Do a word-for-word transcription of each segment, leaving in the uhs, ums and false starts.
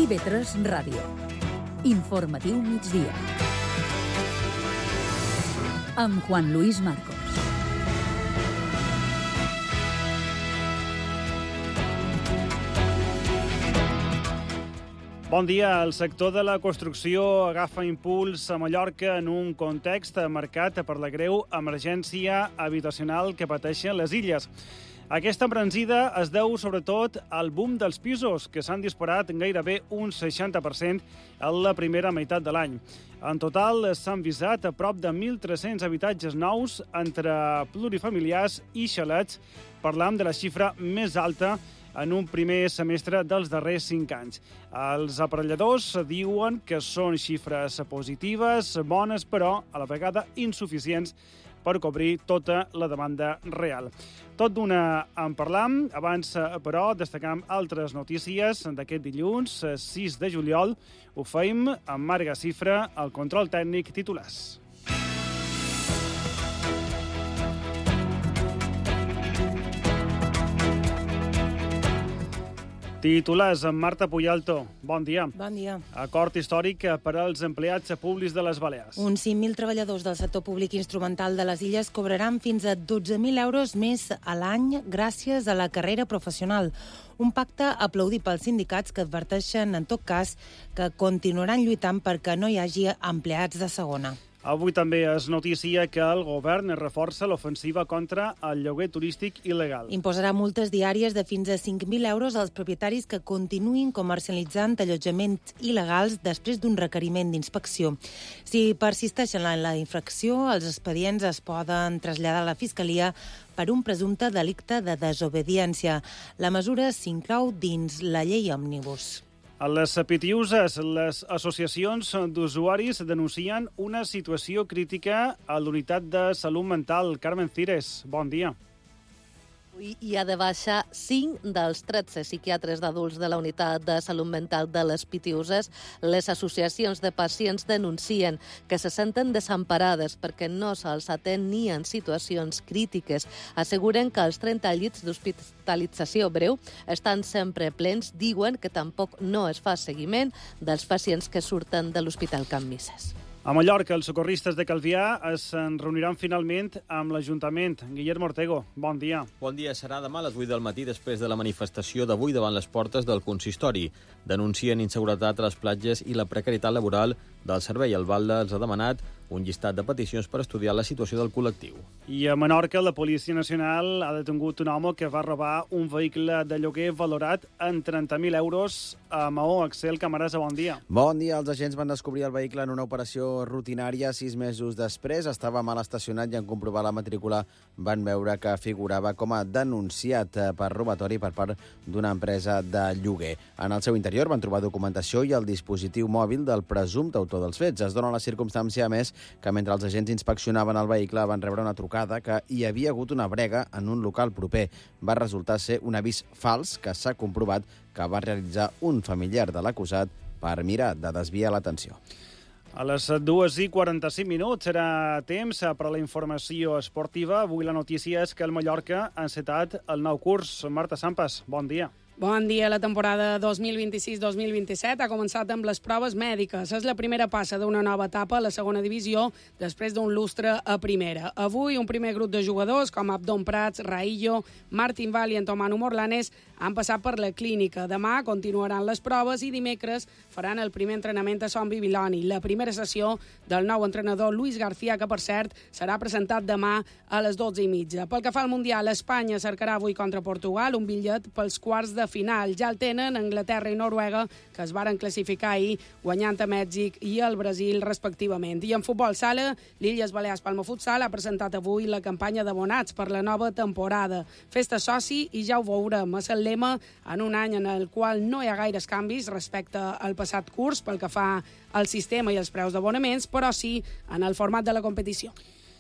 I V tres Ràdio. Informatiu migdia. Amb Juan Luis Marcos. Bon dia. El sector de la construcció agafa impuls a Mallorca en un context marcat per la greu emergència habitacional que pateixen les illes. Aquesta embranzida es deu sobretot al boom dels pisos, que s'han disparat en gairebé un seixanta per cent en la primera meitat de l'any. En total, s'han visat a prop de mil tres-cents habitatges nous entre plurifamiliars i xalets. Parlam de la xifra més alta en un primer semestre dels darrers cinc anys. Els aparelladors diuen que són xifres positives, bones, però a la vegada insuficients per cobrir tota la demanda real. Tot d'una en parlam. Abans, però, destacam altres notícies d'aquest dilluns, sis de juliol. Ho feim amb Marga Cifra, el control tècnic, titulars. Titulars amb Marta Puyalto. Bon dia. Bon dia. Acord històric per als empleats públics de les Balears. Uns cinc mil treballadors del sector públic instrumental de les illes cobraran fins a dotze mil euros més a l'any gràcies a la carrera professional. Un pacte aplaudit pels sindicats que adverteixen, en tot cas, que continuaran lluitant perquè no hi hagi empleats de segona. Avui també és notícia que el govern reforça l'ofensiva contra el lloguer turístic il·legal. Imposarà multes diàries de fins a cinc mil euros als propietaris que continuïn comercialitzant allotjaments il·legals després d'un requeriment d'inspecció. Si persisteixen en la infracció, els expedients es poden traslladar a la Fiscalia per un presumpte delicte de desobediència. La mesura s'inclou dins la llei òmnibus. A les Pitiuses, les associacions d'usuaris denuncien una situació crítica a l'unitat de salut mental. Carmen Cires, bon dia. Avui hi ha de baixa cinc dels tretze psiquiatres d'adults de la unitat de salut mental de les Pitiuses. Les associacions de pacients denuncien que se senten desemparades perquè no se'ls atén ni en situacions crítiques. Asseguren que els trenta llits d'hospitalització breu estan sempre plens. Diuen que tampoc no es fa seguiment dels pacients que surten de l'Hospital Can Misses. A Mallorca, els socorristes de Calvià es reuniran finalment amb l'Ajuntament. Guillermo Ortego, bon dia. Bon dia. Serà demà a les vuit del matí després de la manifestació d'avui davant les portes del consistori. Denuncien inseguretat a les platges i la precarietat laboral del servei. El Valde els ha demanat un llistat de peticions per estudiar la situació del col·lectiu. I a Menorca, la Policia Nacional ha detingut un home que va robar un vehicle de lloguer valorat en trenta mil euros a Maó. Axel Camarasa, bon dia. Bon dia. Els agents van descobrir el vehicle en una operació rutinària sis mesos després. Estava mal estacionat i en comprovar la matrícula van veure que figurava com a denunciat per robatori per part d'una empresa de lloguer. En el seu interior van trobar documentació i el dispositiu mòbil del presumpte autor dels fets. Es dona la circumstància, a més, que mentre els agents inspeccionaven el vehicle van rebre una trucada que hi havia hagut una brega en un local proper. Va resultar ser un avís fals que s'ha comprovat que va realitzar un familiar de l'acusat per mirar de desviar l'atenció. A les dues i quaranta-cinc minuts serà temps per a la informació esportiva. Avui la notícia és que el Mallorca ha encetat el nou curs. Marta Sampas, bon dia. Bon dia. La temporada dos mil vint-i-sis dos mil vint-i-set ha començat amb les proves mèdiques. És la primera passa d'una nova etapa a la segona divisió després d'un lustre a primera. Avui, un primer grup de jugadors com Abdon Prats, Raillo, Martín Val i Antomano Morlanes han passat per la clínica. Demà continuaran les proves i dimecres faran el primer entrenament a Son Bibiloni. La primera sessió del nou entrenador Luis García, que, per cert, serà presentat demà a les dotze i mitja. Pel que fa al Mundial, Espanya cercarà avui contra Portugal un bitllet pels quarts de final. Ja el tenen Anglaterra i Noruega, que es varen classificar ahir guanyant a Mèxic i el Brasil respectivament. I en futbol sala, l'Illes Balears Palma Futsal ha presentat avui la campanya d'abonats per la nova temporada. Festa soci i ja ho veurem. És el lema en un any en el qual no hi ha gaires canvis respecte al passat curs pel que fa al sistema i els preus d'abonaments, però sí en el format de la competició.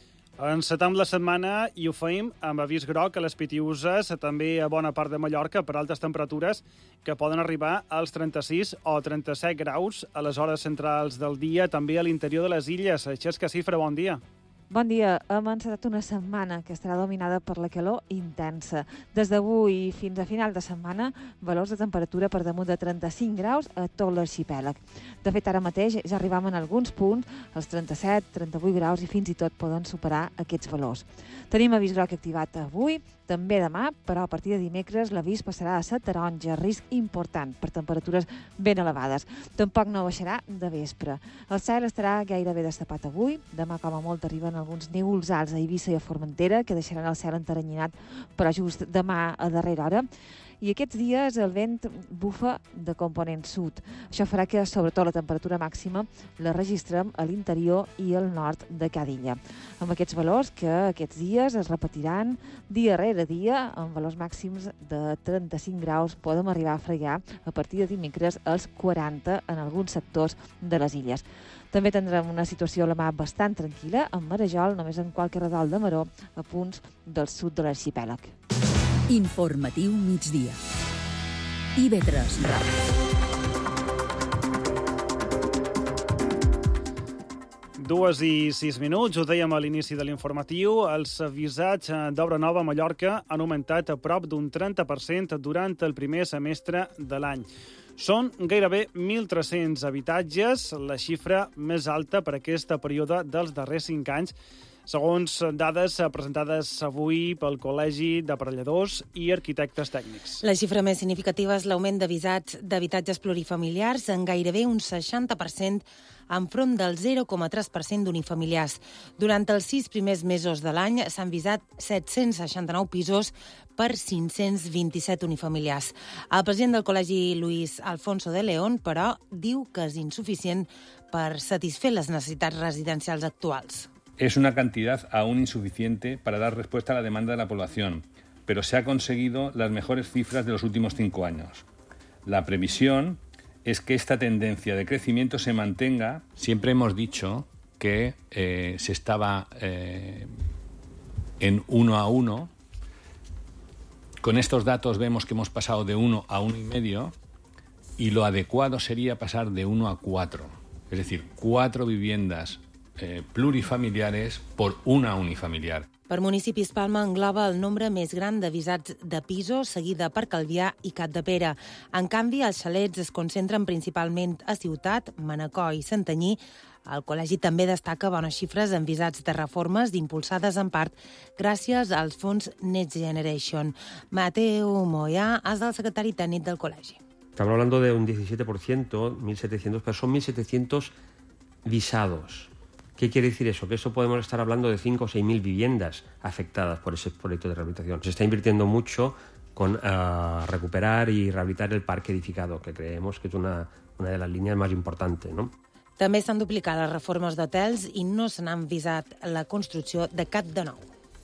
Encetam la setmana i ho feim amb avís groc a les Pitiuses, també a bona part de Mallorca, per altes temperatures que poden arribar als trenta-sis o trenta-set graus a les hores centrals del dia, també a l'interior de les illes. Xesca Cifra, bon dia. Bon dia. Hem encetat una setmana que estarà dominada per la calor intensa. Des d'avui fins a final de setmana, valors de temperatura per damunt de trenta-cinc graus a tot l'arxipèlag. De fet, ara mateix ja arribam en alguns punts als trenta-set, trenta-vuit graus i fins i tot poden superar aquests valors. Tenim avís groc activat avui, també demà, però a partir de dimecres l'avís passarà a ser taronja, risc important per temperatures ben elevades. Tampoc no baixarà de vespre. El cel estarà gairebé destapat avui. Demà, com a molt, arriben alguns núvols alts a Eivissa i a Formentera, que deixaran el cel enteranyinat, però just demà a darrera hora. I aquests dies el vent bufa de component sud. Això farà que, sobretot, la temperatura màxima la registrem a l'interior i al nord de cada illa. Amb aquests valors que aquests dies es repetiran dia rere dia, amb valors màxims de trenta-cinc graus, podem arribar a fregar a partir de dimecres als quaranta en alguns sectors de les illes. També tindrem una situació a la mar bastant tranquil·la, amb marejol només en qualque redol de maró a punts del sud de l'arxipèlag. Informatiu migdia. I ve tres Ràdio. Dues i sis minuts, ho dèiem a l'inici de l'informatiu, els visats d'obra nova a Mallorca han augmentat a prop d'un trenta per cent durant el primer semestre de l'any. Són gairebé mil tres-cents habitatges, la xifra més alta per aquest període dels darrers cinc anys, segons dades presentades avui pel Col·legi d'Aparelladors i Arquitectes Tècnics. La xifra més significativa és l'augment de visats d'habitatges plurifamiliars en gairebé un seixanta per cent enfront del zero coma tres per cent d'unifamiliars. Durant els sis primers mesos de l'any s'han visat set-cents seixanta-nou pisos per cinc-cents vint-i-set unifamiliars. El president del Col·legi, Luis Alfonso de León, però, diu que és insuficient per satisfer les necessitats residencials actuals. Es una cantidad aún insuficiente para dar respuesta a la demanda de la población, pero se ha conseguido las mejores cifras de los últimos cinco años. La previsión es que esta tendencia de crecimiento se mantenga. Siempre hemos dicho que eh, se estaba eh, en uno a uno. Con estos datos vemos que hemos pasado de uno a uno y medio y lo adecuado sería pasar de uno a cuatro. Es decir, cuatro viviendas Eh, plurifamiliares por una unifamiliar. Per municipis, Palma engloba el nombre més gran de visats de pisos, seguida per Calvià i Capdepera. En canvi, els xalets es concentren principalment a Ciutat, Manacor i Santanyí. El col·legi també destaca bones xifres en visats de reformes impulsades en part gràcies als fons Next Generation. Mateo Moya és el secretari tècnic del col·legi. Estamos hablando de un diecisiete por ciento, mil setecientos, pero son mil setecientos visados. ¿Qué quiere decir eso? Que eso podemos estar hablando de cinco o seis mil viviendas afectadas por ese proyecto de rehabilitación. Se está invirtiendo mucho con uh, recuperar y rehabilitar el parque edificado, que creemos que es una, una de las líneas más importantes, ¿no? També s'han duplicat les reformes d'hotels i no se n'han visat la construcció de cap de nou.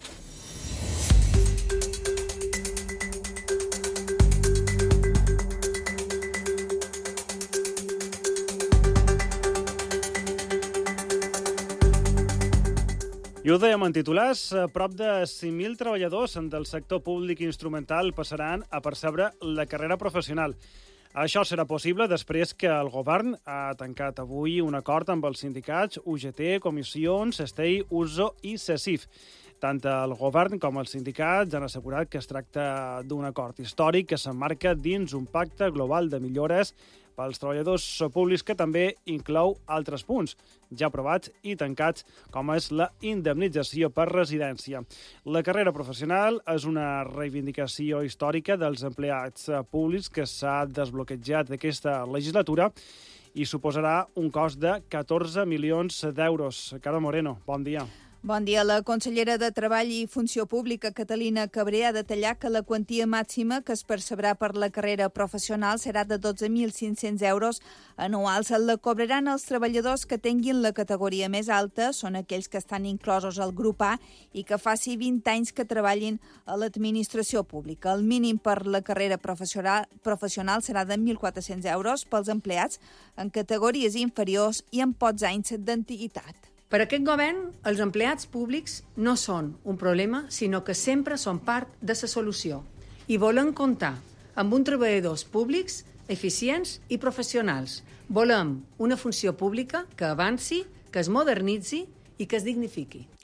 I ho dèiem en titulars, prop de cinc mil treballadors del sector públic i instrumental passaran a percebre la carrera professional. Això serà possible després que el govern ha tancat avui un acord amb els sindicats U G T, Comissions, Estei, U S O i CECIF. Tant el govern com els sindicats han assegurat que es tracta d'un acord històric que s'emmarca dins un pacte global de millores pels treballadors públics que també inclou altres punts ja aprovats i tancats, com és la indemnització per residència. La carrera professional és una reivindicació històrica dels empleats públics que s'ha desbloquejat d'aquesta legislatura i suposarà un cost de catorze milions d'euros. Carme Moreno, bon dia. Bon dia. La consellera de Treball i Funció Pública, Catalina Cabré, ha detallat que la quantia màxima que es percebrà per la carrera professional serà de dotze mil cinc-cents euros anuals. La cobraran els treballadors que tinguin la categoria més alta, són aquells que estan inclosos al grup A i que faci vint anys que treballin a l'administració pública. El mínim per la carrera professional, professional serà de mil quatre-cents euros pels empleats en categories inferiors i amb pocs anys d'antiguitat. Per aquest govern, els empleats públics no són un problema, sinó que sempre són part de la solució. I volem comptar amb uns treballadors públics eficients i professionals. Volem una funció pública que avanci, que es modernitzi i que es dignifiqui.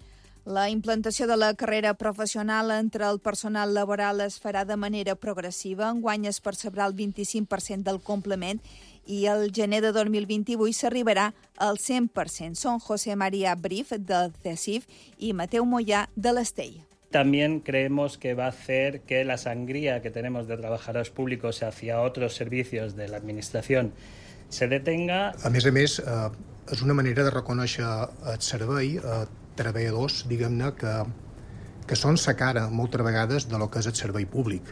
La implantació de la carrera professional entre el personal laboral es farà de manera progressiva. Enguany es percebrà el vint-i-cinc per cent del complement i el gener de dos mil vint-i-vuit s'arribarà al cent per cent. Són José María Brif, del CESIF, i Mateu Moyà, de l'Estell. También creemos que va a hacer que la sangría que tenemos de trabajadores públicos hacia otros servicios de la Administración se detenga. A més a més, eh, és una manera de reconèixer el servei a treballadors, diguem-ne, que, que són sa cara moltes vegades de lo que és el servei públic.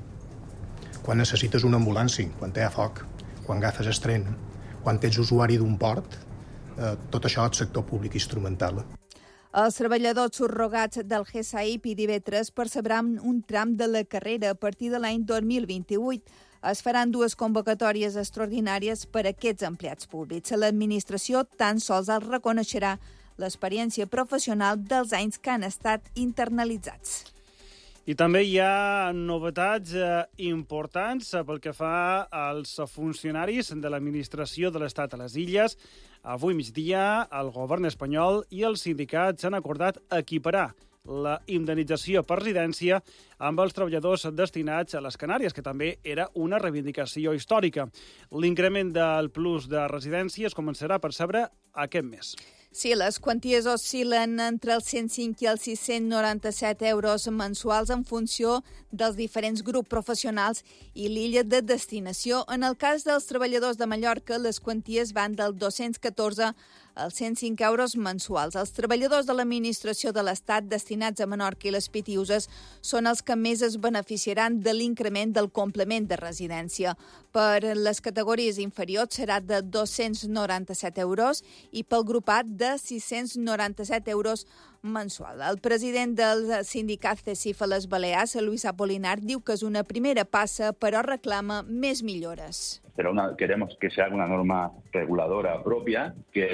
Quan necessites una ambulància, quan hi ha foc, quan agafes el tren, quan ets usuari d'un port, eh, tot això és sector públic instrumental. Els treballadors subrogats del G S A I P i d'I B tres percebran un tram de la carrera a partir de l'any dos mil vint-i-vuit. Es faran dues convocatòries extraordinàries per a aquests empleats públics. L'administració tan sols els reconeixerà l'experiència professional dels anys que han estat internalitzats. I també hi ha novetats eh, importants pel que fa als funcionaris de l'administració de l'Estat a les Illes. Avui migdia, el govern espanyol i els sindicats han acordat equiparar la indemnització per residència amb els treballadors destinats a les Canàries, que també era una reivindicació històrica. L'increment del plus de residència es començarà a percebre aquest mes. Sí, les quanties oscil·len entre els cent cinc i els sis-cents noranta-set euros mensuals en funció dels diferents grups professionals i l'illa de destinació. En el cas dels treballadors de Mallorca, les quanties van del dos-cents catorze als cent cinc euros mensuals. Els treballadors de l'administració de l'Estat destinats a Menorca i les Pitiüses són els que més es beneficiaran de l'increment del complement de residència. Per les categories inferiors serà de dos-cents noranta-set euros i pel grupat de sis-cents noranta-set euros mensual. El president del sindicat CESIF a les Balears, Luis Apolinar, diu que és una primera passa, però reclama més millores. Pero una, queremos que se haga una norma reguladora propia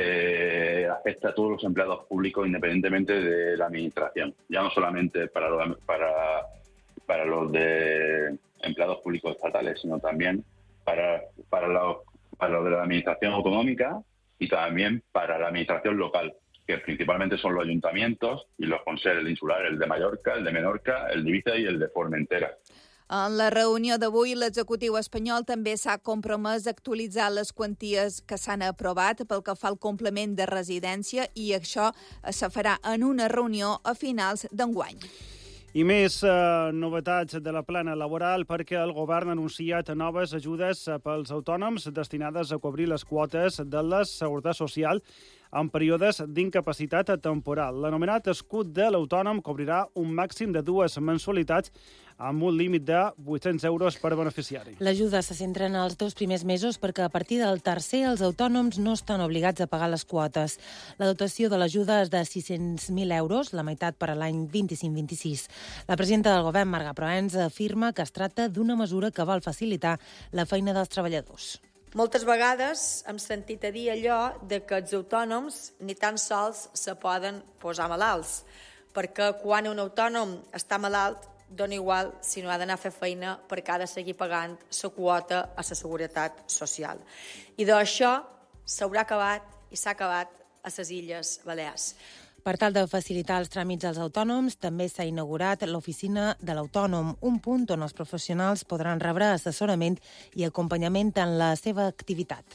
que afecte a todos los empleados públicos independientemente de la administración. Ya no solamente para los, para, para los de empleados públicos estatales, sino también para, para, los, para los de la administración autonómica y también para la administración local, que principalmente son los ayuntamientos y los consells insulares, el de Mallorca, el de Menorca, el de Ibiza y el de Formentera. En la reunió d'avui, l'executiu espanyol també s'ha compromès a actualitzar les quanties que s'han aprovat pel que fa al complement de residència i això se farà en una reunió a finals d'enguany. I més eh, novetats de la plana laboral perquè el govern ha anunciat noves ajudes pels autònoms destinades a cobrir les quotes de la Seguretat Social en períodes d'incapacitat temporal. L'anomenat escut de l'autònom cobrirà un màxim de dues mensualitats amb un límit de vuit-cents euros per beneficiari. L'ajuda se centra en els dos primers mesos perquè a partir del tercer els autònoms no estan obligats a pagar les quotes. La dotació de l'ajuda és de sis-cents mil euros, la meitat per a l'any vint-i-cinc vint-i-sis. La presidenta del govern, Marga Proens, afirma que es tracta d'una mesura que vol facilitar la feina dels treballadors. Moltes vegades hem sentit a dir allò de que els autònoms ni tan sols se poden posar malalts, perquè quan un autònom està malalt dona igual si no ha d'anar a fer feina perquè ha de seguir pagant la quota a la Seguretat Social. I d'això s'haurà acabat i s'ha acabat a les Illes Balears. Per tal de facilitar els tràmits als autònoms, també s'ha inaugurat l'oficina de l'autònom, un punt on els professionals podran rebre assessorament i acompanyament en la seva activitat.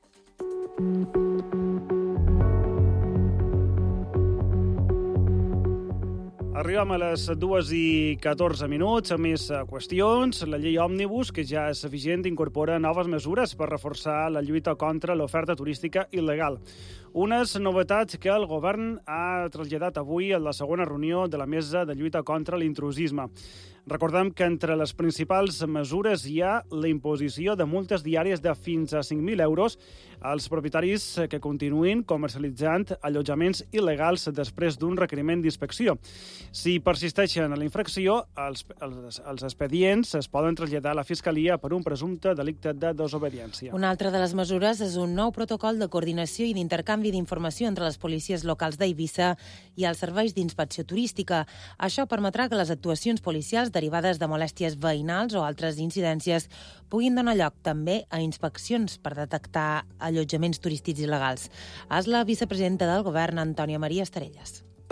Arribem a les dues i catorze minuts, a més qüestions. La llei Òmnibus, que ja és vigent, incorpora noves mesures per reforçar la lluita contra l'oferta turística il·legal. Unes novetats que el govern ha traslladat avui a la segona reunió de la Mesa de Lluita contra l'Intrusisme. Recordem que entre les principals mesures hi ha la imposició de multes diàries de fins a cinc mil euros als propietaris que continuïn comercialitzant allotjaments il·legals després d'un requeriment d'inspecció. Si persisteixen en la infracció, els, els, els expedients es poden traslladar a la Fiscalia per un presumpte delicte de desobediència. Una altra de les mesures és un nou protocol de coordinació i d'intercanvi d'informació entre les policies locals d'Eivissa i els serveis d'inspecció turística. Això permetrà que les actuacions policials derivades de molèsties veïnals o altres incidències puguin donar lloc també a inspeccions per detectar allotjaments turístics il·legals. És la vicepresidenta del govern, Antònia Maria Estarelles.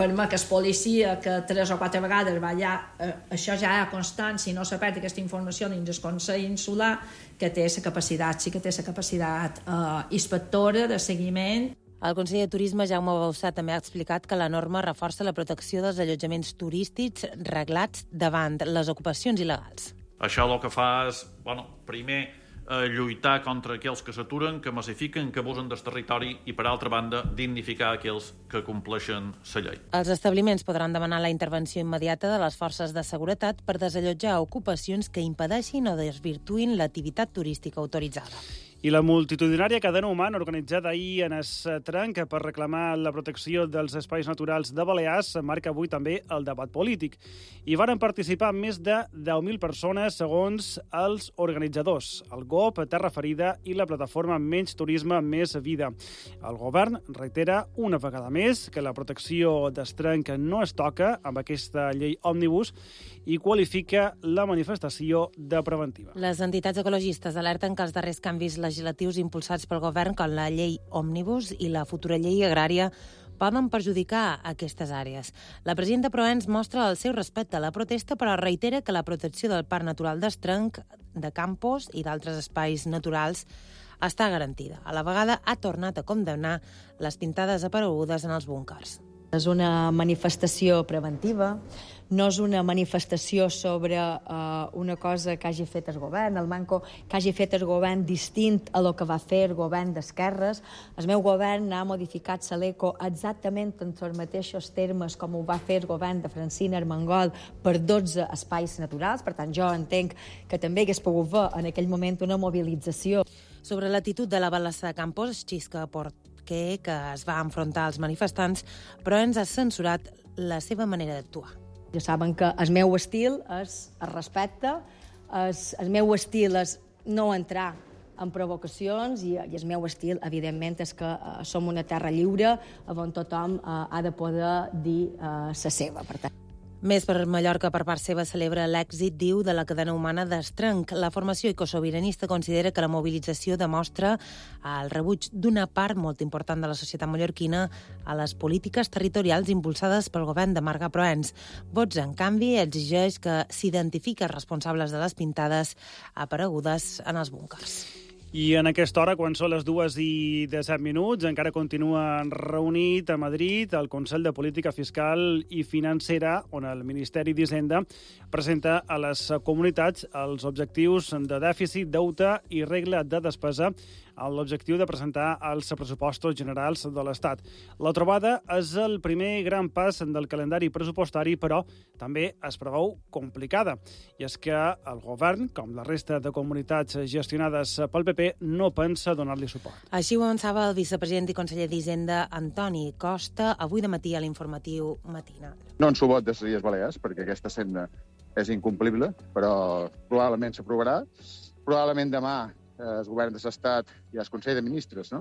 Per mi que és policia, que tres o quatre vegades va allà, eh, això ja hi ha constant, si no s'ha perd aquesta informació dins el Consell Insular, que té la capacitat, sí que té la capacitat eh, inspectora de seguiment. El conseller de Turisme, Jaume Bausà, també ha explicat que la norma reforça la protecció dels allotjaments turístics reglats davant les ocupacions il·legals. Això el que fa és, bueno, primer, eh, lluitar contra aquells que s'aturen, que massifiquen, que abusen del territori i, per altra banda, dignificar aquells que compleixen la llei. Els establiments podran demanar la intervenció immediata de les forces de seguretat per desallotjar ocupacions que impedeixin o desvirtuïn l'activitat turística autoritzada. I la multitudinària cadena humana organitzada ahir en Estrenc per reclamar la protecció dels espais naturals de Balears marca avui també el debat polític. Hi varen participar més de deu mil persones, segons els organitzadors, el G O P, Terra Ferida i la plataforma Menys Turisme, Més Vida. El govern reitera una vegada més que la protecció d'Estrenc no es toca amb aquesta llei òmnibus i qualifica la manifestació de preventiva. Les entitats ecologistes alerten que els darrers canvis legislatius impulsats pel govern, com la llei òmnibus i la futura llei agrària, poden perjudicar aquestes àrees. La presidenta Proens mostra el seu respecte a la protesta, però reitera que la protecció del Parc Natural d'Estrenc, de Campos i d'altres espais naturals està garantida. A la vegada ha tornat a condemnar les pintades aparegudes en els búnkers. És una manifestació preventiva, no és una manifestació sobre uh, una cosa que hagi fet el govern, el manco que hagi fet el govern distint a lo que va fer el govern d'esquerres. El meu govern ha modificat l'ECO exactament en els mateixos termes com ho va fer el govern de Francina Armengol per dotze espais naturals. Per tant, jo entenc que també hagués pogut ver en aquell moment una mobilització. Sobre l'actitud de la Balassa de Campos, Xisca Porquer, que es va enfrontar als manifestants, però ens ha censurat la seva manera d'actuar. Ja saben que el meu estil és el respecte, es, el meu estil és no entrar en provocacions i, i el meu estil, evidentment, és que uh, som una terra lliure on tothom uh, ha de poder dir uh, la seva, per tant. Més per Mallorca, per part seva, celebra l'èxit, diu, de la cadena humana d'Estrenc. La formació ecosobiranista considera que la mobilització demostra el rebuig d'una part molt important de la societat mallorquina a les polítiques territorials impulsades pel govern de Marga Proens. Vots, en canvi, exigeix que s'identifiquen responsables de les pintades aparegudes en els búnkers. I en aquesta hora, quan són les dues i disset minuts, encara continua reunit a Madrid el Consell de Política Fiscal i Financera, on el Ministeri d'Hisenda presenta a les comunitats els objectius de dèficit, deute i regla de despesa, amb l'objectiu de presentar els pressupostos generals de l'Estat. La trobada és el primer gran pas del calendari pressupostari, però també es preveu complicada. I és que el govern, com la resta de comunitats gestionades pel P P, no pensa donar-li suport. Així ho avançava el vicepresident i conseller d'Hisenda, Antoni Costa, avui de matí a l'informatiu matinal. No en subot de les Illes Balears, perquè aquesta senda és incomplible, però probablement s'aprovarà. Probablement demà el govern de l'Estat i el Consell de Ministres, no?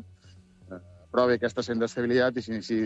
aprovi aquesta senda d'estabilitat i s'iniciï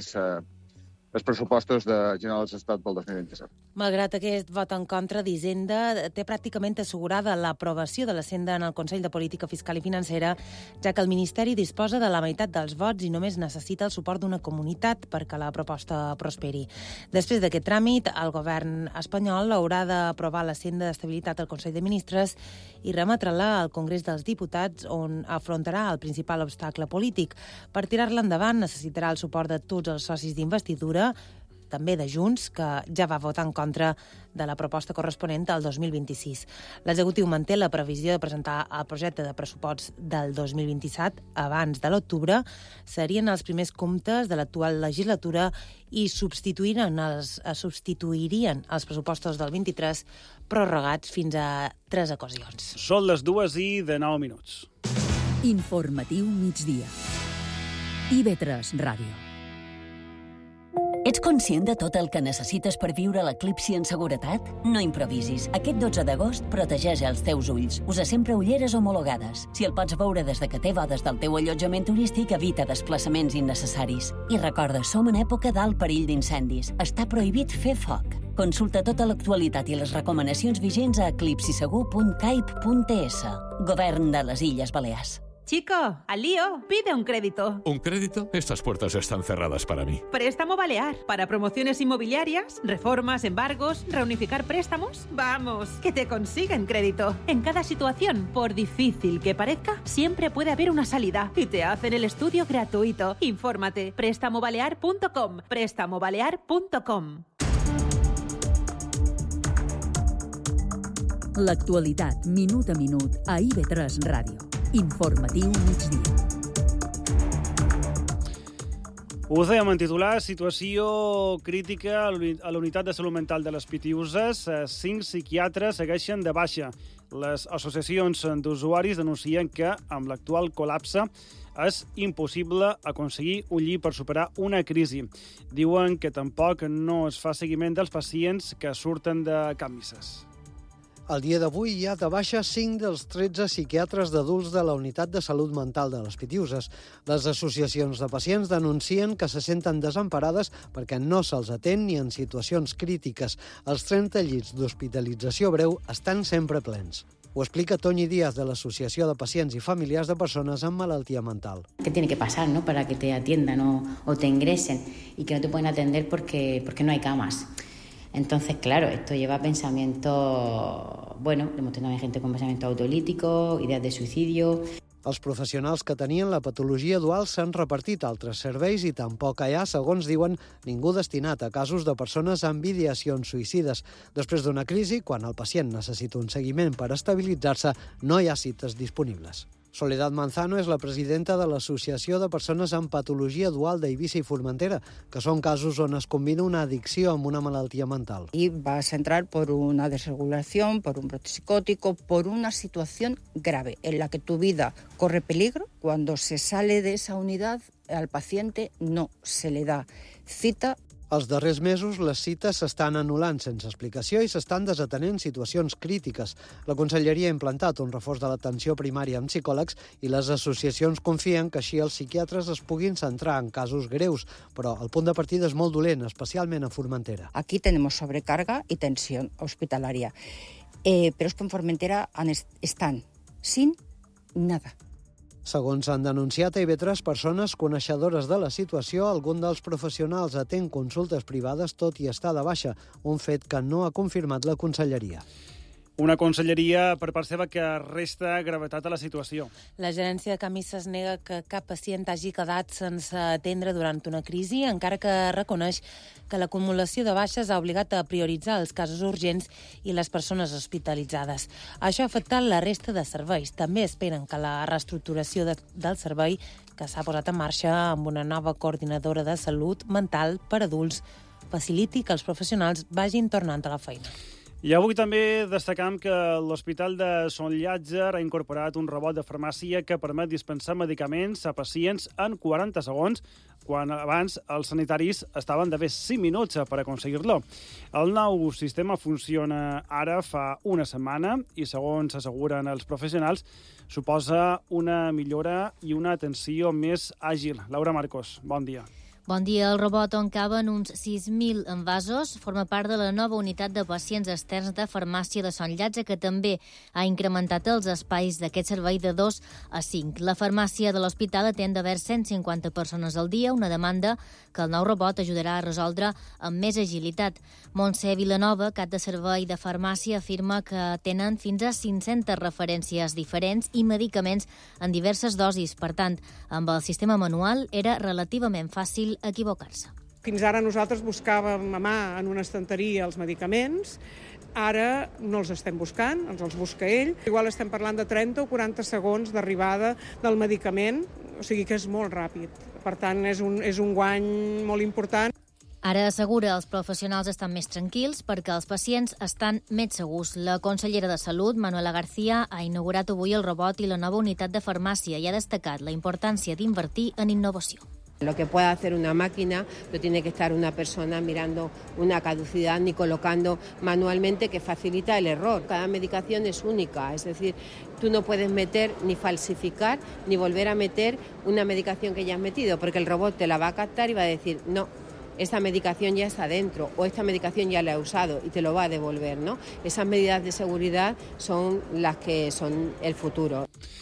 els pressupostos de generals de l'Estat pel dos mil vint-i-set. Malgrat aquest vot en contra, d'Hisenda té pràcticament assegurada l'aprovació de la senda en el Consell de Política Fiscal i Financera, ja que el Ministeri disposa de la meitat dels vots i només necessita el suport d'una comunitat perquè la proposta prosperi. Després d'aquest tràmit, el govern espanyol haurà d'aprovar la senda d'estabilitat al Consell de Ministres i remetre-la al Congrés dels Diputats, on afrontarà el principal obstacle polític. Per tirar-la endavant necessitarà el suport de tots els socis d'investidura, també de Junts, que ja va votar en contra de la proposta corresponent al dos mil vint-i-sis. L'executiu manté la previsió de presentar el projecte de pressupost del dos mil vint-i-set abans de l'octubre. Serien els primers comptes de l'actual legislatura i substituirien els, substituirien els pressupostos del vint-i-tres prorrogats fins a tres ocasions. Són les dues i de nou minuts. Informatiu migdia. I ve tres Ràdio. Ets conscient de tot el que necessites per viure l'eclipsi en seguretat? No improvisis. Aquest dotze d'agost protegeix els teus ulls. Usa sempre ulleres homologades. Si el pots veure des de que té bodes del teu allotjament turístic, evita desplaçaments innecessaris. I recorda, som en època d'alt perill d'incendis. Està prohibit fer foc. Consulta tota l'actualitat i les recomanacions vigents a eclipsisegur punt caip punt es. Govern de les Illes Balears. Chico, al lío, pide un crédito. ¿Un crédito? Estas puertas están cerradas para mí. Préstamo Balear. Para promociones inmobiliarias, reformas, embargos, reunificar préstamos. Vamos, que te consiguen crédito. En cada situación, por difícil que parezca, siempre puede haber una salida. Y te hacen el estudio gratuito. Infórmate. préstamo balear punto com. préstamo balear punto com. L'actualitat, minut a minut, a I B tres Ràdio. Informatiu migdia. Ho dèiem en titular, situació crítica a la unitat de salut mental de les Pitiüses. Cinc psiquiatres segueixen de baixa. Les associacions d'usuaris denuncien que, amb l'actual col·lapse, és impossible aconseguir un llit per superar una crisi. Diuen que tampoc no es fa seguiment dels pacients que surten de Can Misses. El dia d'avui hi ha de baixa cinc dels tretze psiquiatres d'adults de la Unitat de Salut Mental de les Pitiüses. Les associacions de pacients denuncien que se senten desemparades perquè no se'ls atén ni en situacions crítiques. Els trenta llits d'hospitalització breu estan sempre plens. Ho explica Toñi Díaz, de l'Associació de Pacients i Familiars de Persones amb Malaltia Mental. ¿Qué tiene que pasar, no, para que te atiendan o, o te ingresen y que no te pueden atender porque, porque no hay camas? Entonces, claro, esto lleva a pensamiento, bueno, hemos tenido gente con pensamiento autolítico, ideas de suicidio. Els professionals que tenien la patologia dual s'han repartit a altres serveis i tampoc hi ha, segons diuen, ningú destinat a casos de persones amb ideacions suïcides. Després d'una crisi, quan el pacient necessita un seguiment per estabilitzar-se, no hi ha cites disponibles. Soledad Manzano és la presidenta de l'Associació de Persones amb Patologia Dual d'Eivissa i Formentera, que són casos on es combina una addicció amb una malaltia mental. Y vas a entrar por una desregulación, por un brote psicótico, por una situación grave en la que tu vida corre peligro. Cuando se sale de esa unidad, al paciente no se le da cita. Els darrers mesos les cites s'estan anul·lant sense explicació i s'estan desatenent situacions crítiques. La Conselleria ha implantat un reforç de l'atenció primària amb psicòlegs i les associacions confien que així els psiquiatres es puguin centrar en casos greus, però el punt de partida és molt dolent, especialment a Formentera. Aquí tenemos sobrecarga y tensión hospitalaria, eh, pero es que en Formentera están sin nada. Segons han denunciat a I B tres persones coneixedores de la situació, algun dels professionals atén consultes privades tot i estar de baixa, un fet que no ha confirmat la Conselleria. Una conselleria, per part seva, que resta gravetat a la situació. La gerència de Can Misses nega que cap pacient hagi quedat sense atendre durant una crisi, encara que reconeix que l'acumulació de baixes ha obligat a prioritzar els casos urgents i les persones hospitalitzades. Això ha afectat la resta de serveis. També esperen que la reestructuració de, del servei, que s'ha posat en marxa amb una nova coordinadora de salut mental per adults, faciliti que els professionals vagin tornant a la feina. I avui també destacam que l'Hospital de Son Llàtzer ha incorporat un robot de farmàcia que permet dispensar medicaments a pacients en quaranta segons, quan abans els sanitaris estaven d'haver cinc minuts per aconseguir-lo. El nou sistema funciona ara fa una setmana i, segons asseguren els professionals, suposa una millora i una atenció més àgil. Laura Marcos, bon dia. Bon dia. El robot, on caben uns sis mil envasos, forma part de la nova unitat de pacients externs de farmàcia de Son Llàtzer, que també ha incrementat els espais d'aquest servei de dos a cinc. La farmàcia de l'hospital atén d'haver cent cinquanta persones al dia, una demanda que el nou robot ajudarà a resoldre amb més agilitat. Montse Vilanova, cap de servei de farmàcia, afirma que tenen fins a cinc-centes referències diferents i medicaments en diverses dosis. Per tant, amb el sistema manual era relativament fàcil equivocar-se. Fins ara nosaltres buscàvem a mà en una estanteria els medicaments, ara no els estem buscant, ens els busca ell. Igual estem parlant de trenta o quaranta segons d'arribada del medicament, o sigui que és molt ràpid. Per tant, és un, és un guany molt important. Ara assegura els professionals estan més tranquils perquè els pacients estan més segurs. La consellera de Salut, Manuela García, ha inaugurat avui el robot i la nova unitat de farmàcia i ha destacat la importància d'invertir en innovació. Lo que pueda hacer una máquina no tiene que estar una persona mirando una caducidad ni colocando manualmente, que facilita el error. Cada medicación es única, es decir, tú no puedes meter ni falsificar ni volver a meter una medicación que ya has metido, porque el robot te la va a captar y va a decir, no, esta medicación ya está dentro o esta medicación ya la he usado y te lo va a devolver, ¿no? Esas medidas de seguridad son las que son el futuro.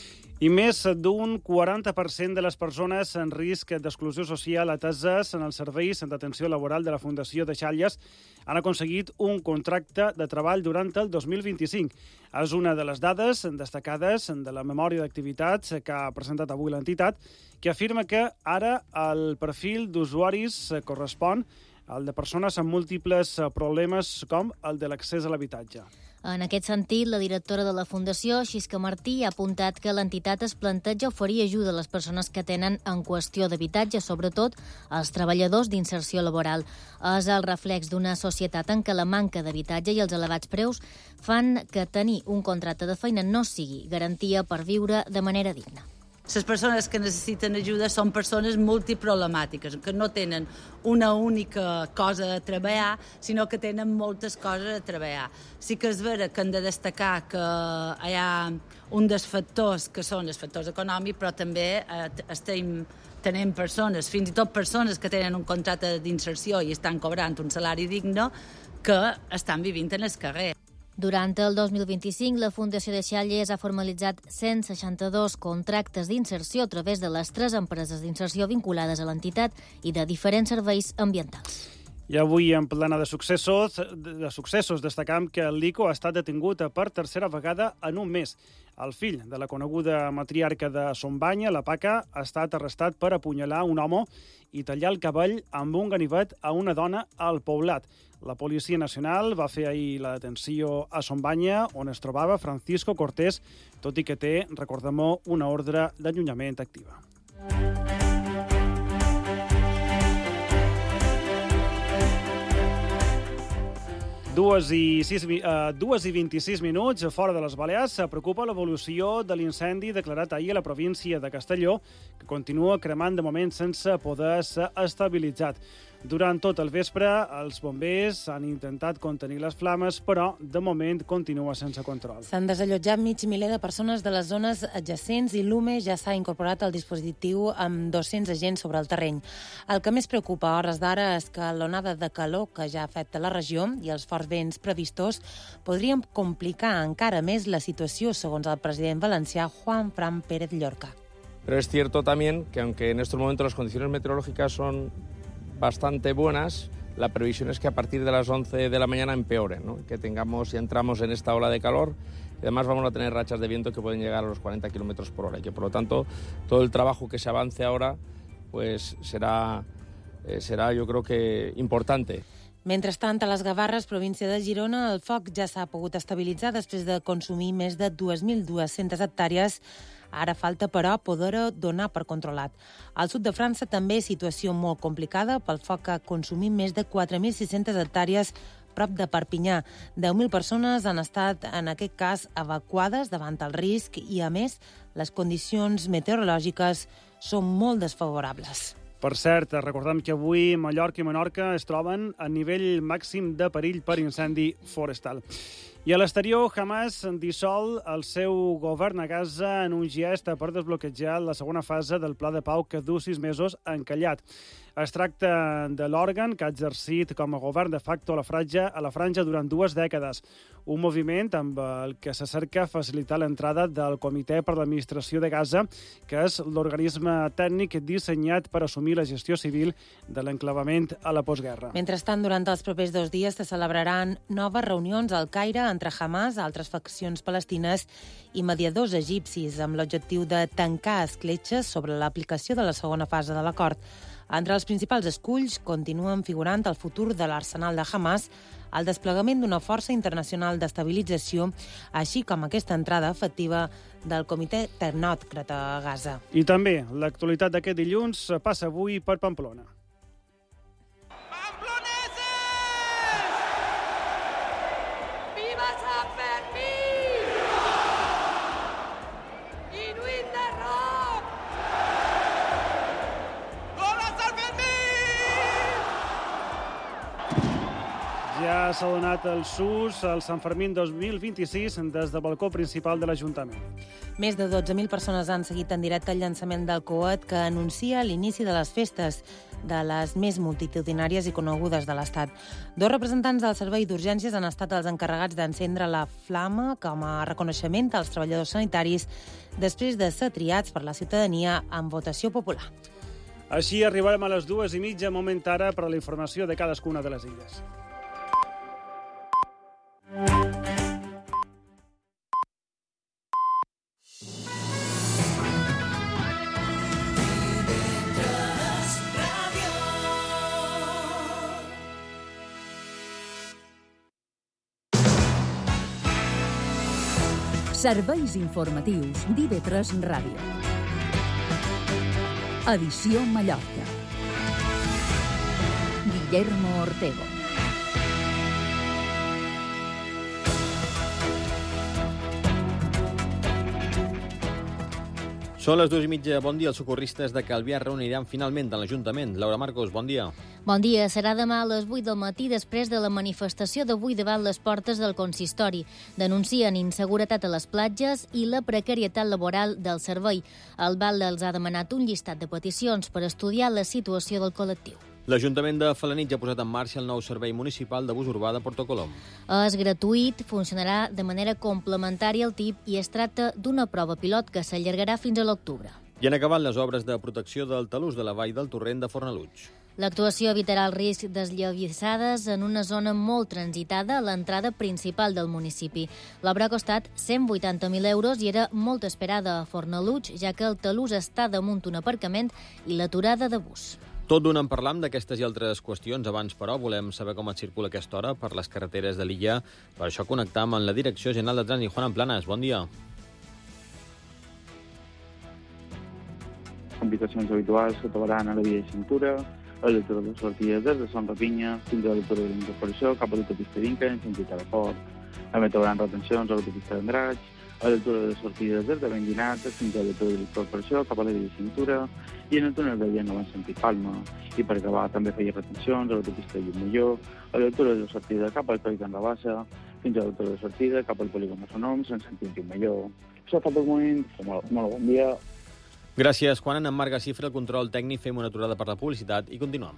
I més d'un quaranta per cent de les persones en risc d'exclusió social ateses en els serveis d'atenció laboral de la Fundació Deixalles han aconseguit un contracte de treball durant el dos mil vint-i-cinc. És una de les dades destacades de la memòria d'activitats que ha presentat avui l'entitat, que afirma que ara el perfil d'usuaris correspon al de persones amb múltiples problemes com el de l'accés a l'habitatge. En aquest sentit, la directora de la Fundació, Xisca Martí, ha apuntat que l'entitat es planteja oferir ajuda a les persones que tenen en qüestió d'habitatge, sobretot als treballadors d'inserció laboral. És el reflex d'una societat en què la manca d'habitatge i els elevats preus fan que tenir un contracte de feina no sigui garantia per viure de manera digna. Les persones que necessiten ajuda són persones multiproblemàtiques, que no tenen una única cosa a treballar, sinó que tenen moltes coses a treballar. Sí que és vera que hem de destacar que hi ha un dels factors que són els factors econòmics, però també eh, estem tenim persones, fins i tot persones que tenen un contracte d'inserció i estan cobrant un salari digne, que estan vivint en el carrer. Durant el dos mil vint-i-cinc, la Fundació Deixalles ha formalitzat cent seixanta-dos contractes d'inserció a través de les tres empreses d'inserció vinculades a l'entitat i de diferents serveis ambientals. I avui, en plana de successos, de successos destacam que el Lico ha estat detingut per tercera vegada en un mes. El fill de la coneguda matriarca de Sombanya, la Paca, ha estat arrestat per apunyalar un home i tallar el cabell amb un ganivet a una dona al Poblat. La Policia Nacional va fer ahir la detenció a Sombanya, on es trobava Francisco Cortés, tot i que té, recordem-ho, una ordre d'allunyament activa. Dues i, sis, uh, dues i vint-i-sis minuts, fora de les Balears, se preocupa l'evolució de l'incendi declarat ahir a la província de Castelló, que continua cremant de moment sense poder ser estabilitzat. Durant tot el vespre, els bombers han intentat contenir les flames, però de moment continua sense control. S'han desallotjat mig miler de persones de les zones adjacents i l'U M E ja s'ha incorporat al dispositiu amb dos-cents agents sobre el terreny. El que més preocupa a hores d'ara és que l'onada de calor que ja afecta la regió i els forts vents previstos podrien complicar encara més la situació, segons el president valencià Juan Fran Pérez Llorca. Pero es cierto también que aunque en estos momentos las condiciones meteorológicas son bastante buenas, la previsión es que a partir de las once de la mañana empeoren, ¿no? Que tengamos y entramos en esta ola de calor y además vamos a tener rachas de viento que pueden llegar a los cuarenta kilómetros por hora y que por lo tanto todo el trabajo que se avance ahora pues será, eh, será yo creo que importante. Mentrestant, a les Gavarres, província de Girona, el foc ja s'ha pogut estabilitzar després de consumir més de dues mil dues-centes hectàrees. Ara falta, però, poder-ho donar per controlat. Al sud de França també situació molt complicada pel foc que ha consumit més de quatre mil sis-centes hectàrees prop de Perpinyà. deu mil persones han estat, en aquest cas, evacuades davant el risc i, a més, les condicions meteorològiques són molt desfavorables. Per cert, recordem que avui Mallorca i Menorca es troben a nivell màxim de perill per incendi forestal. I a l'exterior, Hamas dissol el seu govern a Gaza en un gest per desbloquejar la segona fase del pla de pau que du sis mesos encallat. Es tracta de l'òrgan que ha exercit com a govern de facto a la franja, a la franja durant dues dècades. Un moviment amb el que se cerca facilitar l'entrada del Comitè per l'Administració de Gaza, que és l'organisme tècnic dissenyat per assumir la gestió civil de l'enclavament a la postguerra. Mentrestant, durant els propers dos dies se celebraran noves reunions al Caire entre Hamas, altres faccions palestines i mediadors egipcis, amb l'objectiu de tancar escletxes sobre l'aplicació de la segona fase de l'acord. Entre els principals esculls continuen figurant el futur de l'arsenal de Hamas, el desplegament d'una força internacional d'estabilització, així com aquesta entrada efectiva del Comitè Tecnòcrata a Gaza. I també l'actualitat d'aquest dilluns passa avui per Pamplona. Ja s'ha donat el S U S al Sant Fermín dos mil vint-i-sis des del balcó principal de l'Ajuntament. Més de dotze mil persones han seguit en directe el llançament del coet que anuncia l'inici de les festes de les més multitudinàries i conegudes de l'Estat. Dos representants del Servei d'Urgències han estat els encarregats d'encendre la flama com a reconeixement als treballadors sanitaris després de ser triats per la ciutadania en votació popular. Així arribarem a les dues i mitja, moment ara per a la informació de cadascuna de les illes. Serveis informatius d'I V tres Ràdio. Edició Mallorca. Guillermo Ortego. Són les dues i mitja. Bon dia. Els socorristes de Calvià reuniran finalment en l'Ajuntament. Laura Marcos, bon dia. Bon dia. Serà demà a les vuit del matí després de la manifestació d'avui davant les portes del consistori. Denuncien inseguretat a les platges i la precarietat laboral del servei. El Val els ha demanat un llistat de peticions per estudiar la situació del col·lectiu. L'Ajuntament de Felanitx ha posat en marxa el nou servei municipal de bus urbà de Porto Colom. És gratuït, funcionarà de manera complementària al T I P i es tracta d'una prova pilot que s'allargarà fins a l'octubre. I han acabat les obres de protecció del talús de la vall del torrent de Fornalutx. L'actuació evitarà el risc d'esllavissades en una zona molt transitada a l'entrada principal del municipi. L'obra ha costat cent vuitanta mil euros i era molt esperada a Fornalutx, ja que el talús està damunt un aparcament i l'aturada de bus. Tot d'un en parlam d'aquestes i altres qüestions. Abans, però, volem saber com et circula aquesta hora per les carreteres de l'illa. Per això connectam amb la Direcció General de Trànsit. Juan Planas, bon dia. Complicacions habituals que trobaran a la via de cintura, a l'altura de sortides des de Son Rapinya fins a l'altura de l'incorporació, cap a l'autopista d'Inca en sentit a la Fort. També trobaran retencions a l'autopista d'Andratx, a l'altura de sortides des de Vendinat fins a l'altura de l'incorporació, cap a la via de cintura, i en el túnel de Llena en sentit Palma. I per acabar també feia retencions a l'autopista de Llucmajor, a l'altura de sortida cap al Coll Can Rabassa, fins a l'altura de sortida cap al polígon de Sonoms en sentit Llucmajor. Això fa tot moment. Molt, molt bon dia. Gràcies. Quan en Marga Xifra el control tècnic, fem una aturada per la publicitat i continuem.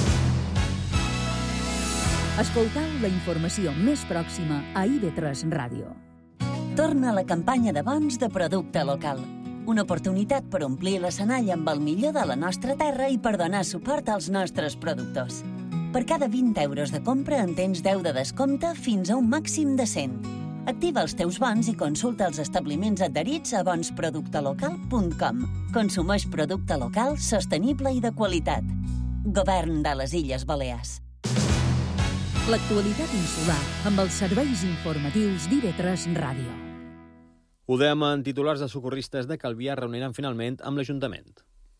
Escoltau la informació més pròxima a I V tres Ràdio. Torna la campanya de bons de producte local. Una oportunitat per omplir l'escenari amb el millor de la nostra terra i per donar suport als nostres productors. Per cada vint euros de compra en tens deu de descompte fins a un màxim de cent. Activa els teus bons i consulta els establiments adherits a bons producte local punt com. Consumeix producte local, sostenible i de qualitat. Govern de les Illes Balears. L'actualitat insular amb els serveis informatius d'I V tres Ràdio. Ho dèiem en titulars de socorristes de Calvià reuniran finalment amb l'Ajuntament.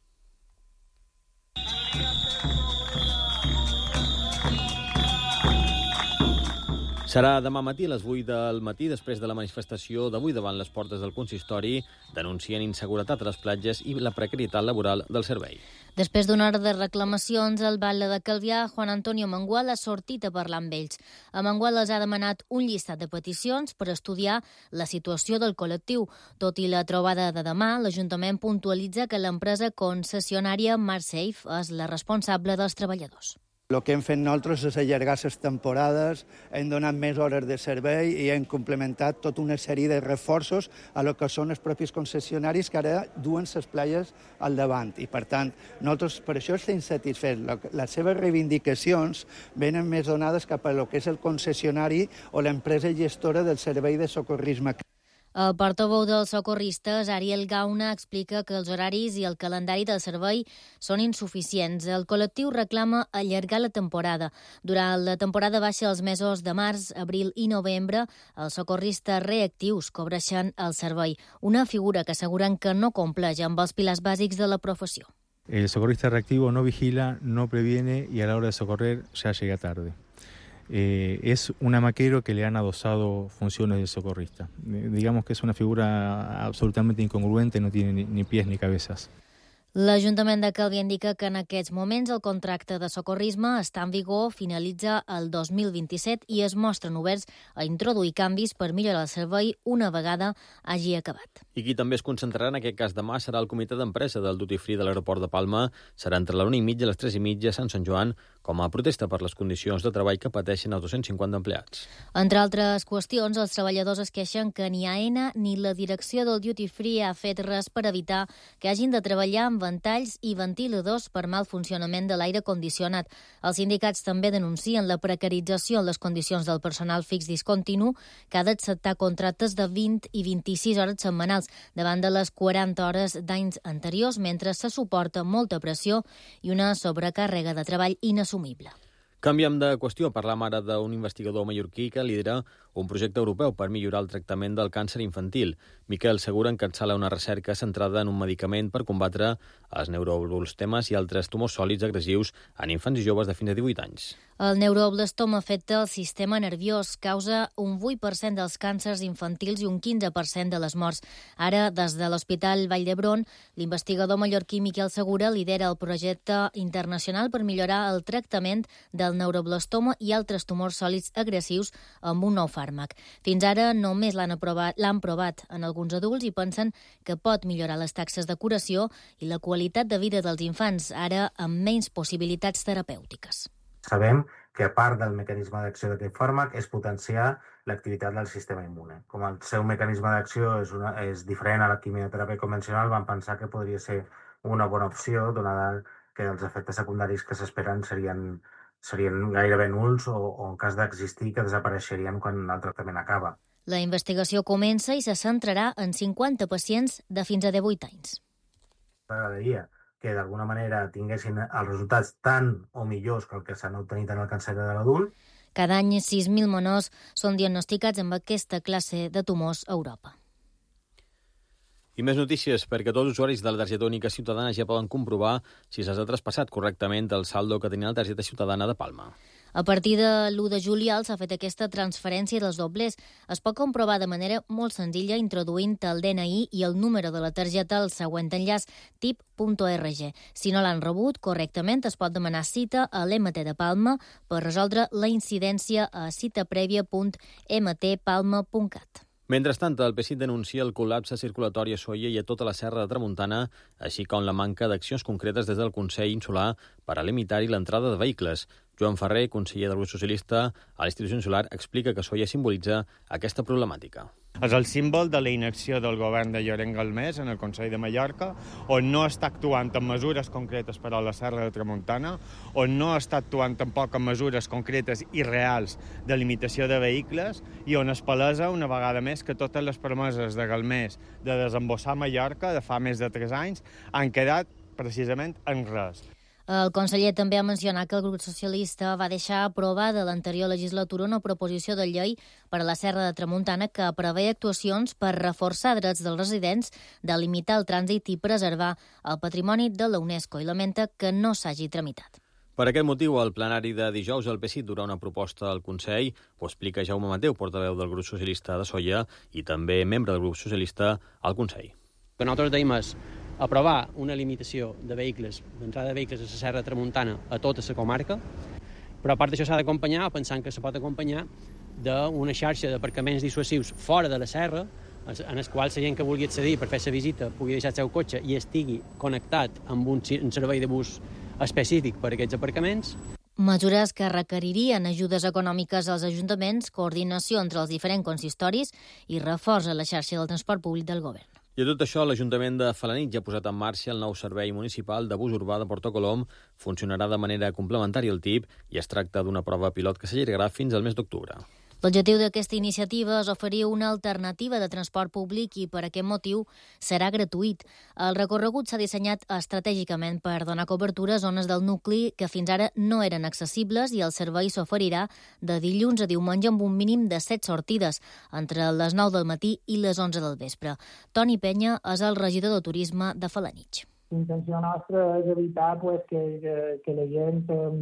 Serà demà matí a les vuit del matí, després de la manifestació d'avui davant les portes del consistori, denuncien inseguretat a les platges i la precarietat laboral del servei. Després d'una hora de reclamacions, el batlle de Calvià, Juan Antonio Mangual, ha sortit a parlar amb ells. A Mangual els ha demanat un llistat de peticions per estudiar la situació del col·lectiu. Tot i la trobada de demà, l'Ajuntament puntualitza que l'empresa concessionària Marsafe és la responsable dels treballadors. El que hem fet nosaltres és allargar les temporades, hem donat més hores de servei i hem complementat tota una sèrie de reforços a lo que són els propis concessionaris que ara duen les platges al davant. I, per tant, nosaltres per això estem satisfets. Les seves reivindicacions venen més donades cap a lo que és el concessionari o l'empresa gestora del servei de socorrisme. El portaveu dels socorristes, Ariel Gauna, explica que els horaris i el calendari del servei són insuficients. El col·lectiu reclama allargar la temporada. Durant la temporada baixa els mesos de març, abril i novembre, els socorristes reactius cobreixen el servei, una figura que asseguren que no compleix amb els pilars bàsics de la professió. El socorrista reactivo no vigila, no previene y a la hora de socorrer ya llega tarde. Eh, es un amaquero que le han adosado funciones de socorrista. Eh, digamos que es una figura absolutamente incongruente, no tiene ni, ni pies ni cabezas. L'Ajuntament de Calvi indica que en aquests moments el contracte de socorrisme està en vigor, finalitza el dos mil vint-i-set i es mostren oberts a introduir canvis per millorar el servei una vegada hagi acabat. I qui també es concentrarà en aquest cas demà serà el comitè d'empresa del Duty Free de l'aeroport de Palma. Serà entre la una i mitja i les tres i mitja a Sant Sant Joan, com a protesta per les condicions de treball que pateixen els dos-cents cinquanta empleats. Entre altres qüestions, els treballadors es queixen que ni AENA ni la direcció del Duty Free ha fet res per evitar que hagin de treballar amb ventalls i ventiladors per mal funcionament de l'aire condicionat. Els sindicats també denuncien la precarització en les condicions del personal fix discontinu, que ha d'acceptar contractes de vint i vint-i-sis hores setmanals davant de les quaranta hores d'anys anteriors, mentre se suporta molta pressió i una sobrecàrrega de treball inassumible. Canviem de qüestió. Parlam ara d'un investigador mallorquí que lidera un projecte europeu per millorar el tractament del càncer infantil. Miquel Segura encapçala una recerca centrada en un medicament per combatre els neuroblastomes i altres tumors sòlids agressius en infants i joves de fins a divuit anys. El neuroblastoma afecta el sistema nerviós, causa un vuit per cent dels càncers infantils i un quinze per cent de les morts. Ara, des de l'Hospital Vall d'Hebron, l'investigador mallorquí Miquel Segura lidera el projecte internacional per millorar el tractament del neuroblastoma i altres tumors sòlids agressius amb un nou fàrmac. Fins ara només l'han aprovat, l'han provat en alguns adults i pensen que pot millorar les taxes de curació i la qualitat de vida dels infants, ara amb menys possibilitats terapèutiques. Sabem que a part del mecanisme d'acció d'aquest fàrmac és potenciar l'activitat del sistema immune. Com el seu mecanisme d'acció és, una, és diferent a la quimioteràpia convencional, vam pensar que podria ser una bona opció, donada que els efectes secundaris que s'esperen serien, serien gairebé nuls o, o en cas d'existir que desapareixerien quan el tractament acaba. La investigació comença i se centrarà en cinquanta pacients de fins a divuit anys. M'agradaria que d'alguna manera tinguessin els resultats tan o millors que el que s'han obtenit en el càncer de l'adult. Cada any sis mil menors són diagnosticats amb aquesta classe de tumors a Europa. I més notícies, perquè tots els usuaris de la targeta única ciutadana ja poden comprovar si s'ha traspassat correctament el saldo que tenia la targeta ciutadana de Palma. A partir de l'u de juliol s'ha fet aquesta transferència dels doblers. Es pot comprovar de manera molt senzilla introduint el D N I i el número de la targeta al següent enllaç tip punt org. Si no l'han rebut correctament, es pot demanar cita a l'M T de Palma per resoldre la incidència a citaprèvia punt m t palma punt cat. Mentrestant, el P S I C denuncia el col·lapse circulatori a Sóller i a tota la Serra de Tramuntana, així com la manca d'accions concretes des del Consell Insular per a limitar-hi l'entrada de vehicles. Joan Ferrer, conseller del grup socialista a l'Institució Insular, explica que Sóller simbolitza aquesta problemàtica. És el símbol de la inacció del govern de Llorenç Galmés en el Consell de Mallorca, on no està actuant en mesures concretes per a la Serra de Tramuntana, on no està actuant tampoc en mesures concretes i reals de limitació de vehicles i on es palesa una vegada més que totes les promeses de Galmés de desembossar Mallorca de fa més de tres anys han quedat precisament en res. El conseller també ha mencionat que el grup socialista va deixar aprovada l'anterior legislatura una proposició de llei per a la Serra de Tramuntana que preveia actuacions per reforçar drets dels residents, delimitar el trànsit i preservar el patrimoni de la UNESCO i lamenta que no s'hagi tramitat. Per aquest motiu, al plenari de dijous, el P S I C durà una proposta al Consell, ho explica Jaume Mateu, portaveu del grup socialista de Sóller i també membre del grup socialista al Consell. Que nosaltres deim és aprovar una limitació de vehicles, d'entrada de vehicles a la Serra Tramuntana a tota la comarca, però a part d'això s'ha d'acompanyar, pensant que se pot acompanyar d'una xarxa d'aparcaments dissuasius fora de la serra, en els quals la gent que vulgui accedir per fer la visita pugui deixar el seu cotxe i estigui connectat amb un servei de bus específic per a aquests aparcaments. Mesures que requeririen ajudes econòmiques als ajuntaments, coordinació entre els diferents consistoris i reforç a la xarxa del transport públic del govern. I a tot això, l'Ajuntament de Felanitx ja ha posat en marxa el nou servei municipal de bus urbà de Porto Colom. Funcionarà de manera complementària al T I P i es tracta d'una prova pilot que s'allargarà fins al mes d'octubre. L'objectiu d'aquesta iniciativa és oferir una alternativa de transport públic i per aquest motiu serà gratuït. El recorregut s'ha dissenyat estratègicament per donar cobertura a zones del nucli que fins ara no eren accessibles i el servei s'oferirà de dilluns a diumenge amb un mínim de set sortides, entre les nou del matí i les onze del vespre. Toni Penya és el regidor de turisme de Felanitx. L'intenció nostra és evitar pues, que, que, que la gent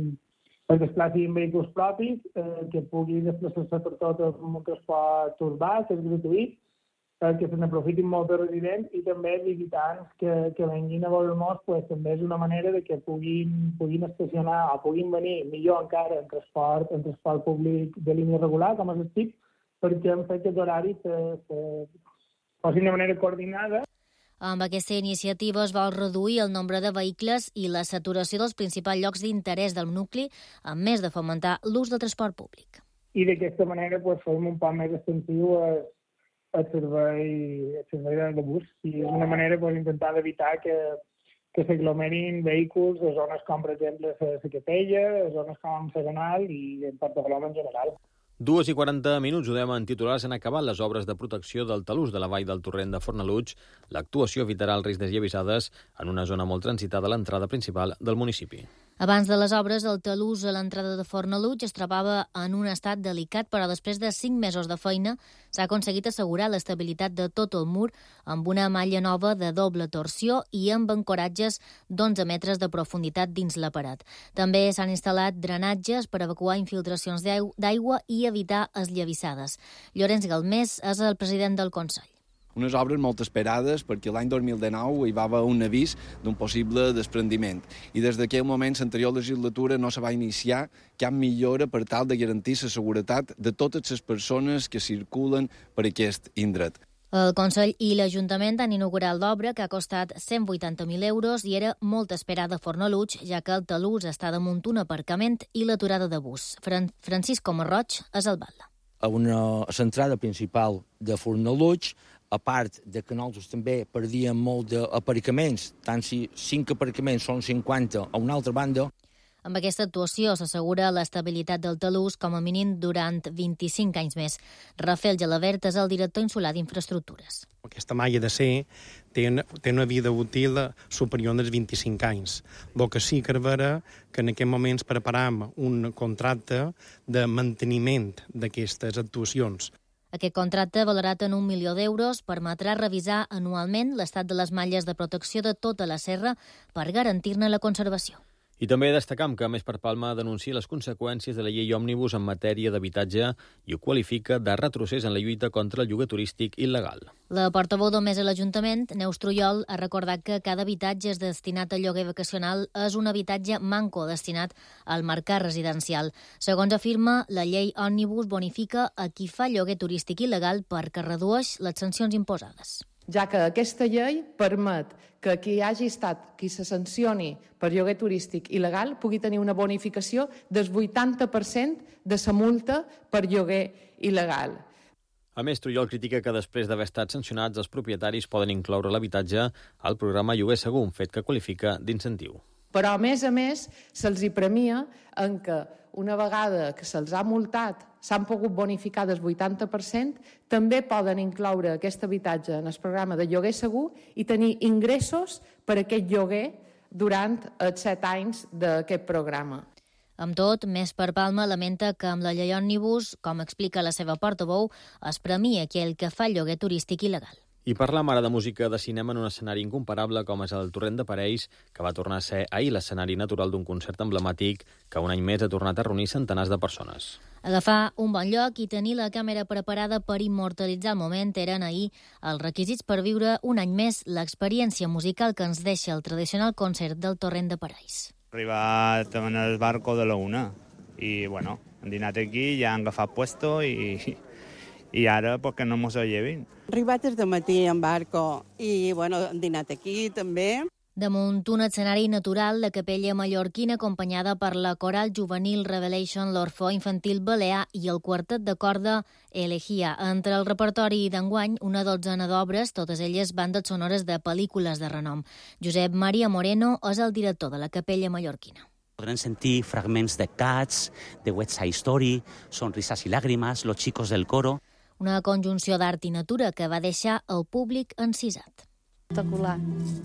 es desplaci en vehicles propis, eh, que pugui desplaçar-se per tot el transport urbà, que és gratuït, eh, que se n'aprofitin molt els residents i també els visitants que, que venguin a veure-nos, pues, també és una manera de que puguin, puguin estacionar o puguin venir millor encara en transport, en transport públic de línia regular, com es estic, perquè hem fet que els horaris se, se posin de manera coordinada. Amb aquesta iniciativa es vol reduir el nombre de vehicles i la saturació dels principals llocs d'interès del nucli, a més de fomentar l'ús del transport públic. I d'aquesta manera pues, fem un poc més extensiu el, el, servei, el servei de bus. I és una manera pues, intentar evitar que, que s'aglomerin vehicles a zones com, per exemple, la Capella, a zones com Segonal i en Portolom en general. Dues i quaranta minuts, ho dèiem en titulars, han acabat les obres de protecció del talús de la vall del torrent de Fornalutx. L'actuació evitarà el risc desllavissades en una zona molt transitada a l'entrada principal del municipi. Abans de les obres, el talús a l'entrada de Fornalutx es trobava en un estat delicat, però després de cinc mesos de feina s'ha aconseguit assegurar l'estabilitat de tot el mur amb una malla nova de doble torsió i amb ancoratges d'onze metres de profunditat dins la paret. També s'han instal·lat drenatges per evacuar infiltracions d'aigua i evitar esllavissades. Llorenç Galmés és el president del Consell. Unes obres molt esperades perquè l'any dos mil dinou hi va haver un avís d'un possible desprendiment i des d'aquell moment l'anterior legislatura no se va iniciar cap millora per tal de garantir la seguretat de totes les persones que circulen per aquest indret. El Consell i l'Ajuntament han inaugurat l'obra, que ha costat cent vuitanta mil euros i era molt esperada a Fornalutx, ja que el talús està damunt un aparcament i l'aturada de bus. Fran Francisco Marroig és el batlle. A una centrada principal de Fornalutx, a part de que nosaltres també perdíem molt d'aparcaments, tant si cinc aparcaments són cinquanta a una altra banda. Amb aquesta actuació s'assegura l'estabilitat del talús com a mínim durant vint-i-cinc anys més. Rafael Gelabert és el director insular d'Infraestructures. Aquesta malla d'acer té, té una vida útil superior als vint-i-cinc anys. El que sí que és vera que en aquest moments preparam un contracte de manteniment d'aquestes actuacions. Aquest contracte, valorat en un milió d'euros, permetrà revisar anualment l'estat de les malles de protecció de tota la serra per garantir-ne la conservació. I també destacam que Més per Palma denuncia les conseqüències de la llei òmnibus en matèria d'habitatge i ho qualifica de retrocés en la lluita contra el lloguer turístic il·legal. La portaveu d'Omés a l'Ajuntament, Neus Trujol, ha recordat que cada habitatge és destinat al lloguer vacacional és un habitatge manco destinat al mercat residencial. Segons afirma, la llei òmnibus bonifica a qui fa lloguer turístic il·legal perquè redueix les sancions imposades. Ja que aquesta llei permet que qui hagi estat, qui se sancioni per lloguer turístic il·legal pugui tenir una bonificació del vuitanta per cent de la multa per lloguer il·legal. A més, Trujol critica que després d'haver estat sancionats, els propietaris poden incloure l'habitatge al programa Lloguer Segur, un fet que qualifica d'incentiu. Però, a més a més, se'ls hi premia en que una vegada que se'ls ha multat, s'han pogut bonificar del vuitanta per cent, també poden incloure aquest habitatge en el programa de lloguer segur i tenir ingressos per aquest lloguer durant els set anys d'aquest programa. Amb tot, Més per Palma lamenta que amb la llei òmnibus, com explica la seva portaveu, es premia aquell que fa lloguer turístic il·legal. I parlam ara de música de cinema en un escenari incomparable com és el Torrent de Parells, que va tornar a ser ahir l'escenari natural d'un concert emblemàtic que un any més ha tornat a reunir centenars de persones. Agafar un bon lloc i tenir la càmera preparada per immortalitzar el moment eren ahir els requisits per viure un any més l'experiència musical que ens deixa el tradicional concert del Torrent de Parells. Arribat en el barco de la una i, bueno, han dinat aquí, ja han agafat puesto i... i ara perquè no mos ho llevin. Arribat des de matí en barco i, bueno, hem dinat aquí també. Damunt un escenari natural, la capella mallorquina acompanyada per la coral juvenil Revelation, l'Orfeó Infantil Balear i el quartet de corda Elegía. Entre el repertori d'enguany, una dotzena d'obres, totes elles bandes sonores de pel·lícules de renom. Josep Maria Moreno és el director de la capella mallorquina. Podrem sentir fragments de Cats, de West Side Story, Sonrisas y lágrimas, Los chicos del coro. Una conjunció d'art i natura que va deixar el públic encisat. Espectacular.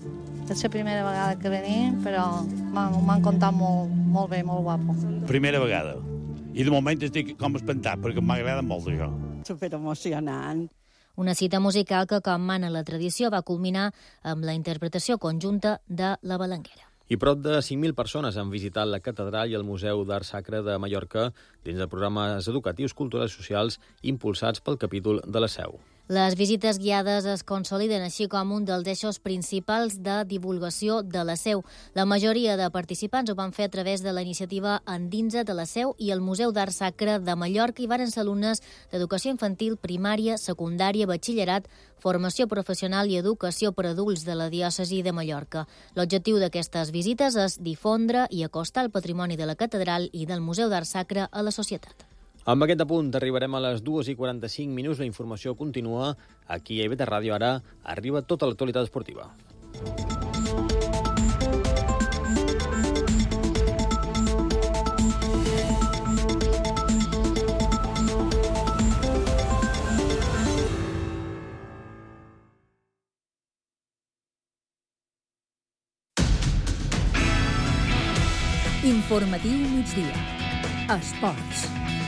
És la primera vegada que venim, però m'han contat molt, molt bé, molt guapo. Primera vegada. I de moment estic com espantat, perquè m'agrada molt això. Superemocionant. Una cita musical que, com mana la tradició, va culminar amb la interpretació conjunta de La Balanguera. I prop de cinc mil persones han visitat la catedral i el Museu d'Art Sacre de Mallorca dins de programes educatius, culturals i socials impulsats pel capítol de la Seu. Les visites guiades es consoliden així com un dels eixos principals de divulgació de la Seu. La majoria de participants ho van fer a través de la iniciativa Endinsa't a la Seu i el Museu d'Art Sacre de Mallorca i varen ser alumnes d'educació infantil, primària, secundària, batxillerat, formació professional i educació per adults de la diòcesi de Mallorca. L'objectiu d'aquestes visites és difondre i acostar el patrimoni de la catedral i del Museu d'Art Sacre a la societat. Amb aquest apunt arribarem a les dues i quaranta-cinc minuts. La informació continua aquí a I V T Ràdio. Ara arriba tota l'actualitat esportiva. Informatiu migdia. Esports.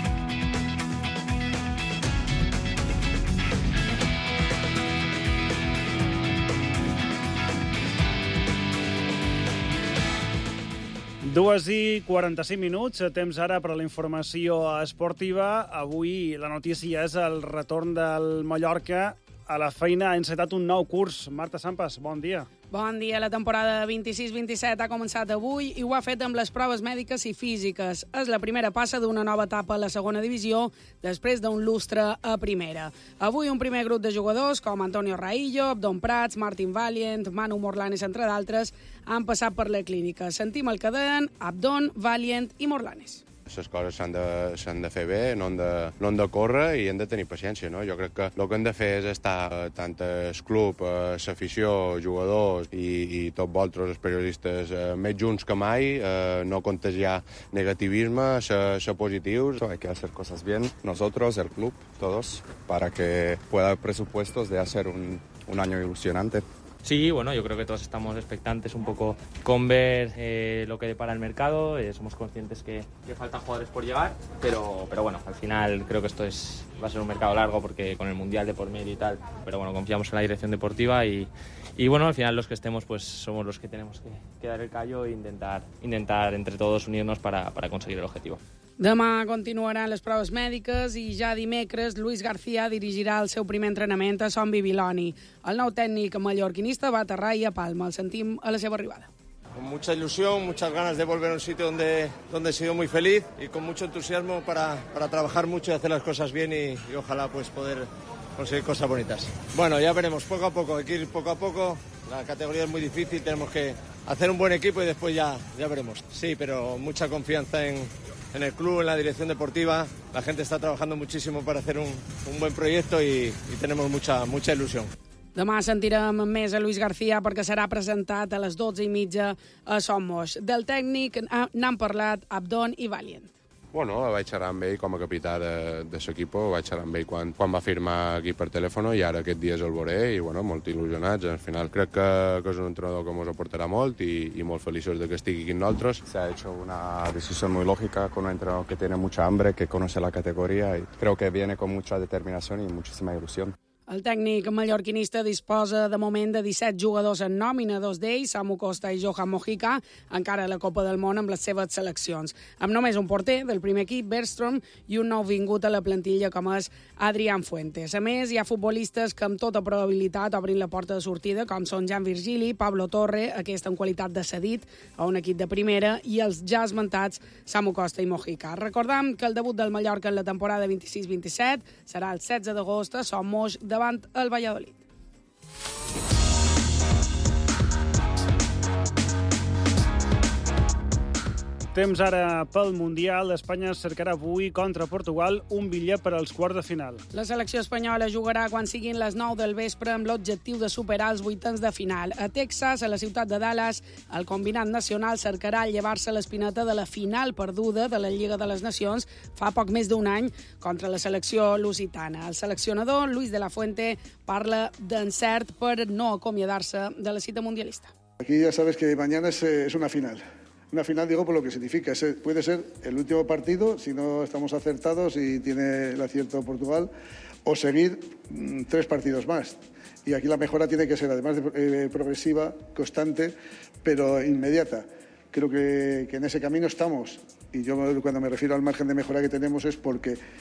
Dues i quaranta-cinc minuts, temps ara per a la informació esportiva. Avui la notícia és el retorn del Mallorca a la feina. Ha encetat un nou curs. Marta Sampas, bon dia. Bon dia. La temporada vint-i-sis vint-i-set ha començat avui i ho ha fet amb les proves mèdiques i físiques. És la primera passa d'una nova etapa a la segona divisió després d'un lustre a primera. Avui un primer grup de jugadors com Antonio Raillo, Abdon Prats, Martin Valiant, Manu Morlanes, entre d'altres, han passat per la clínica. Sentim el que deien Abdon, Valiant i Morlanes. Les coses s'han de, s'han de fer bé, no han de, no han de córrer i hem de tenir paciència, no? Jo crec que el que hem de fer és estar eh, tant el club, eh, l'afició, jugadors i, i tots vosaltres, els periodistes, eh, més junts que mai, eh, no contagiar negativisme, ser, ser positius. Hay que hacer cosas bien, nosotros, el club, todos, para que pueda haber presupuestos de hacer un, un año ilusionante. Sí, bueno, yo creo que todos estamos expectantes un poco con ver eh, lo que depara el mercado. Eh, somos conscientes que, que faltan jugadores por llegar, pero, pero bueno, al final creo que esto es, va a ser un mercado largo porque con el Mundial de por medio y tal, pero bueno, confiamos en la dirección deportiva y, y bueno, al final los que estemos pues somos los que tenemos que, que dar el callo e intentar, intentar entre todos unirnos para, para conseguir el objetivo. Demà continuaran les proves mèdiques i ja dimecres Luis García dirigirà el seu primer entrenament a Son Bibiloni. El nou tècnic mallorquinista va aterrar i a Palma. El sentim a la seva arribada. Con mucha ilusión, muchas ganas de volver a un sitio donde, donde he sido muy feliz y con mucho entusiasmo para, para trabajar mucho y hacer las cosas bien y, y ojalá pues poder conseguir cosas bonitas. Bueno, ya veremos, poco a poco, hay que ir poco a poco. La categoría es muy difícil, tenemos que hacer un buen equipo y después ya, ya veremos. Sí, pero mucha confianza en... en el club, en la dirección deportiva. La gente está trabajando muchísimo para hacer un, un buen proyecto y, y tenemos mucha, mucha ilusión. Demà sentirem més a Luis García perquè serà presentat a les dotze i mitja a Somos. Del tècnic n'han parlat Abdon i Valiant. Bueno, vaig xerrar amb ell com a capità de, de l'equip, vaig xerrar amb ell quan, quan va firmar aquí per telèfon i ara aquest dia el veuré i bueno, molt il·lusionats. Al final crec que, que és un entrenador que ens aportarà molt i, i molt feliços de que estigui aquí amb nosaltres. Se ha hecho una decisión muy lógica con un entrenador que tiene mucha hambre, que conoce la categoría y creo que viene con mucha determinación y muchísima ilusión. El tècnic mallorquinista disposa de moment de disset jugadors en nòmina, dos d'ells, Samu Costa i Johan Mojica, encara a la Copa del Món amb les seves seleccions. Amb només un porter del primer equip, Bergstrom, i un nou vingut a la plantilla com és Adrián Fuentes. A més, hi ha futbolistes que amb tota probabilitat obrin la porta de sortida, com són Jan Virgili, Pablo Torre, aquest en qualitat de cedit a un equip de primera, i els ja esmentats Samu Costa i Mojica. Recordem que el debut del Mallorca en la temporada vint-i-sis vint-i-set serà el setze d'agost a Somos, davant el Valladolid. Temps ara pel Mundial. Espanya cercarà avui contra Portugal un bitllet per als quarts de final. La selecció espanyola jugarà quan siguin les nou del vespre amb l'objectiu de superar els vuitens de final. A Texas, a la ciutat de Dallas, el combinat nacional cercarà llevar-se l'espineta de la final perduda de la Lliga de les Nacions fa poc més d'un any contra la selecció lusitana. El seleccionador, Luis de la Fuente, parla d'encert per no acomiadar-se de la cita mundialista. Aquí ya sabes que mañana es, es una final. Una final, digo, por lo que significa. Ese puede ser el último partido, si no estamos acertados y tiene el acierto Portugal, o seguir mmm, tres partidos más. Y aquí la mejora tiene que ser, además de eh, progresiva, constante, pero inmediata. Creo que, que en ese camino estamos. Y yo, cuando me refiero al margen de mejora que tenemos, es porque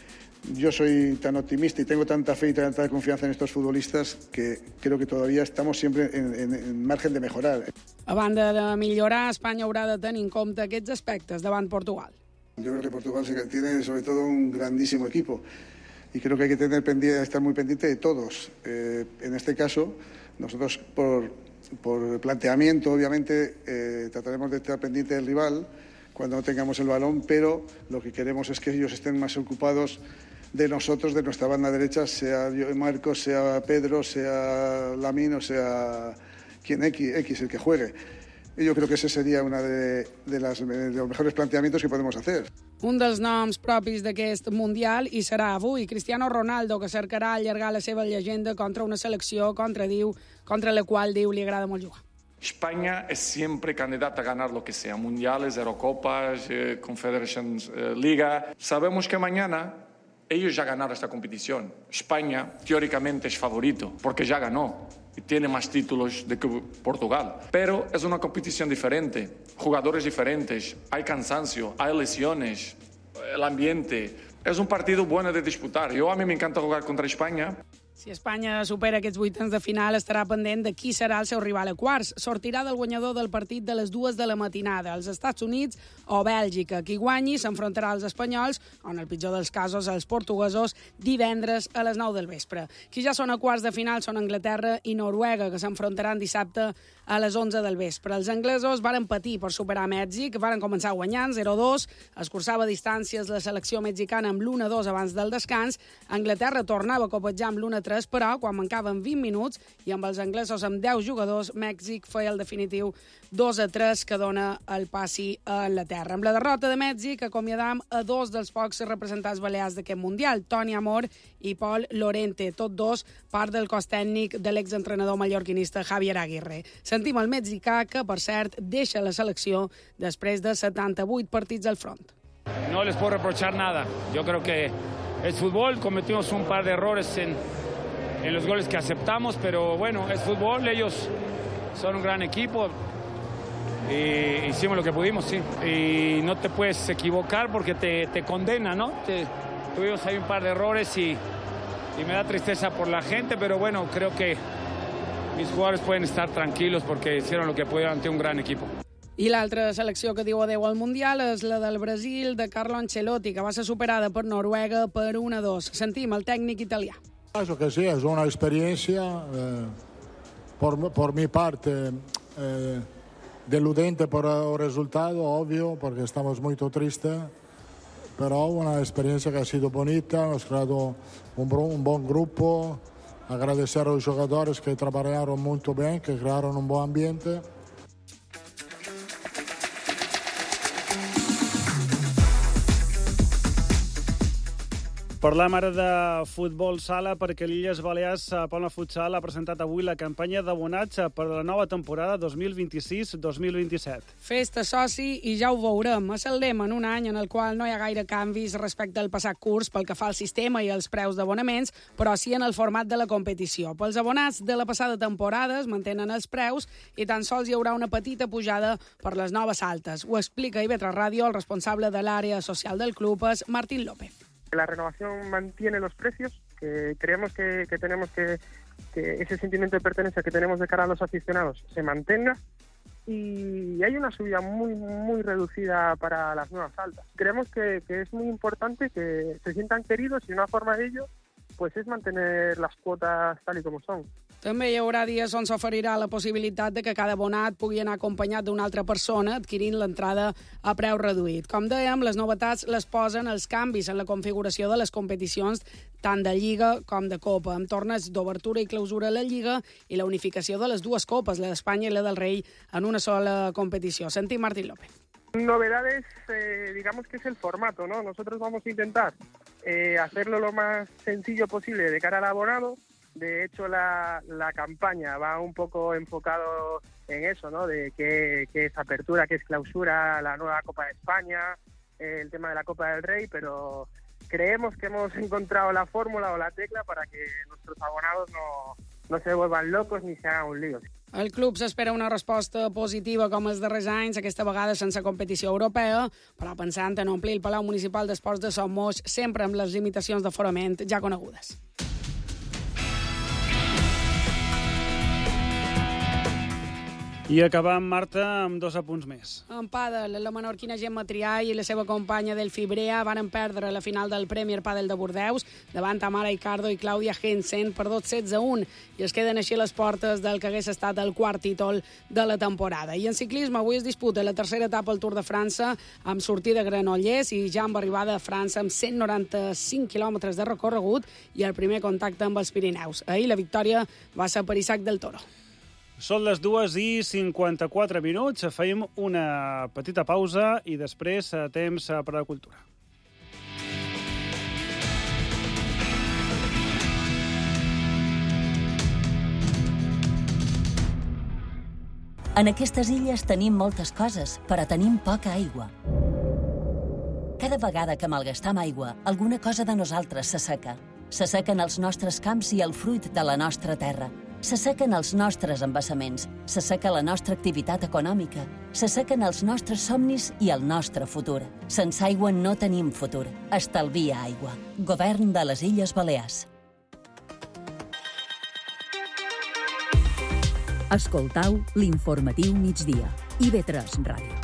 Yo soy tan optimista y tengo tanta fe y tanta confianza en estos futbolistas que creo que todavía estamos siempre en, en, en margen de mejorar. A banda de millorar, Espanya haurà de tenir en compte aquests aspectes davant Portugal. Yo creo que Portugal tiene sobre todo un grandísimo equipo y creo que hay que tener pendiente, estar muy pendiente de todos. Eh, en este caso, nosotros por, por planteamiento, obviamente, eh, trataremos de estar pendiente del rival cuando no tengamos el balón, pero lo que queremos es que ellos estén más ocupados de nosotros, de nuestra banda derecha, sea yo, Marcos, sea Pedro, sea Lamine o sea quien X, X el que juegue. Y yo creo que ese sería uno de, de, las, de los mejores planteamientos que podemos hacer. Un dels noms propis d'aquest Mundial hi serà avui Cristiano Ronaldo, que cercarà allargar la seva llegenda contra una selecció contra, diu, contra la qual diu li agrada molt jugar. España es siempre candidata a ganar lo que sea, mundiales, Eurocopas, eh, Confederations eh, Liga. Sabemos que mañana ellos ya ganaron esta competición. España teóricamente es favorito porque ya ganó y tiene más títulos de que Portugal. Pero es una competición diferente, jugadores diferentes, hay cansancio, hay lesiones, el ambiente. Es un partido bueno de disputar. Yo a mí me encanta jugar contra España. Si Espanya supera aquests vuitens de final, estarà pendent de qui serà el seu rival a quarts. Sortirà del guanyador del partit de les dues de la matinada, els Estats Units o Bèlgica. Qui guanyi s'enfrontarà als espanyols, o en el pitjor dels casos als portuguesos, divendres a les nou del vespre. Qui ja són a quarts de final són Anglaterra i Noruega, que s'enfrontaran dissabte a les onze del vespre. Els anglesos varen patir per superar Mèxic, varen començar guanyant zero a dos, escurçava distàncies la selecció mexicana amb l'u a dos abans del descans, Anglaterra tornava a copejar amb l'u a tres, però quan mancaven vint minuts i amb els anglesos amb deu jugadors, Mèxic feia el definitiu dos a tres que dona el passi a Anglaterra. Amb la derrota de Mèxic acomiadam a dos dels pocs representants balears d'aquest Mundial, Toni Amor i Pol Lorente, tots dos part del cos tècnic de l'exentrenador mallorquinista Javier Aguirre. Sentim el mexicà que, per cert, deixa la selecció després de setanta-vuit partits al front. No les puedo reprochar nada. Yo creo que es fútbol, cometimos un par de errores en, en los goles que aceptamos, pero bueno, es fútbol, ellos son un gran equipo y hicimos lo que pudimos, sí. Y no te puedes equivocar porque te, te condena, ¿no? Te, tuvimos ahí un par de errores y, y me da tristeza por la gente, pero bueno, creo que mis jugadores pueden estar tranquilos porque hicieron lo que pudieron ante un gran equipo. I l'altra selecció que diu adeu al Mundial és la del Brasil, de Carlo Ancelotti, que va ser superada per Noruega per un a dos. Sentim el tècnic italià. Penso que sí, es una experiencia, eh, por, por mi parte, eh, deludente por el resultado, obvio, porque estamos muy tristes, pero una experiencia que ha sido bonita, hemos creado un, un buen grupo, agradecer a los jugadores que trabajaron muy bien, que crearon un buen ambiente. Parlem ara de futbol sala perquè l'Illes Balears Palma Futsal ha presentat avui la campanya d'abonats per a la nova temporada dos mil vint-i-sis dos mil vint-i-set. Festa soci i ja ho veurem. Ascendem en un any en el qual no hi ha gaire canvis respecte al passat curs pel que fa al sistema i als preus d'abonaments, però sí en el format de la competició. Pels abonats de la passada temporada es mantenen els preus i tan sols hi haurà una petita pujada per les noves altes. Ho explica a I V tres Ràdio el responsable de l'àrea social del club, és Martín López. La renovación mantiene los precios, que creemos que, que tenemos que, que ese sentimiento de pertenencia que tenemos de cara a los aficionados se mantenga, y hay una subida muy muy reducida para las nuevas altas. Creemos que, que es muy importante que se sientan queridos, y una forma de ello pues es mantener las cuotas tal y como son. També hi haurà dies on s'oferirà la possibilitat de que cada abonat pugui anar acompanyat d'una altra persona adquirint l'entrada a preu reduït. Com dèiem, les novetats les posen els canvis en la configuració de les competicions tant de Lliga com de Copa, amb torneig d'obertura i clausura a la Lliga i la unificació de les dues copes, la d'Espanya i la del Rei, en una sola competició. Sentim Martín López. Novedades, eh, digamos que es el formato, ¿no? Nosotros vamos a intentar eh, hacerlo lo más sencillo posible de cara al abonado. De hecho, la, la campaña va un poco enfocado en eso, ¿no? De qué, qué es apertura, qué es clausura, la nueva Copa de España, eh, el tema de la Copa del Rey, pero creemos que hemos encontrado la fórmula o la tecla para que nuestros abonados no, no se vuelvan locos ni se hagan un lío. El club s'espera una resposta positiva com els darrers anys, aquesta vegada sense competició europea, però pensant en omplir el Palau Municipal d'Esports de Son Moix, sempre amb les limitacions d'aforament ja conegudes. I acabam, Marta, amb dos apunts més. En pàdel, la menorquina Gemma Triay i la seva companya Delphi Brea varen perdre la final del Premier Padel de Bordeus davant Tamara Icardo i Clàudia Hensen per dos setze a un i es queden així les portes del que hagués estat el quart títol de la temporada. I en ciclisme avui es disputa la tercera etapa al Tour de França amb sortida a Granollers i ja amb arribada a França amb cent noranta-cinc quilòmetres de recorregut i el primer contacte amb els Pirineus. Ahir la victòria va ser per Isaac del Toro. Són les dues i cinquanta-quatre minuts. Fem una petita pausa i després temps per a la cultura. En aquestes illes tenim moltes coses, però tenim poca aigua. Cada vegada que malgastam aigua, alguna cosa de nosaltres s'asseca. S'assequen els nostres camps i el fruit de la nostra terra. S'assequen els nostres embassaments, s'asseca la nostra activitat econòmica, s'assequen els nostres somnis i el nostre futur. Sense aigua no tenim futur. Estalvia aigua. Govern de les Illes Balears. Escoltau l'informatiu migdia. I ve tres Ràdio.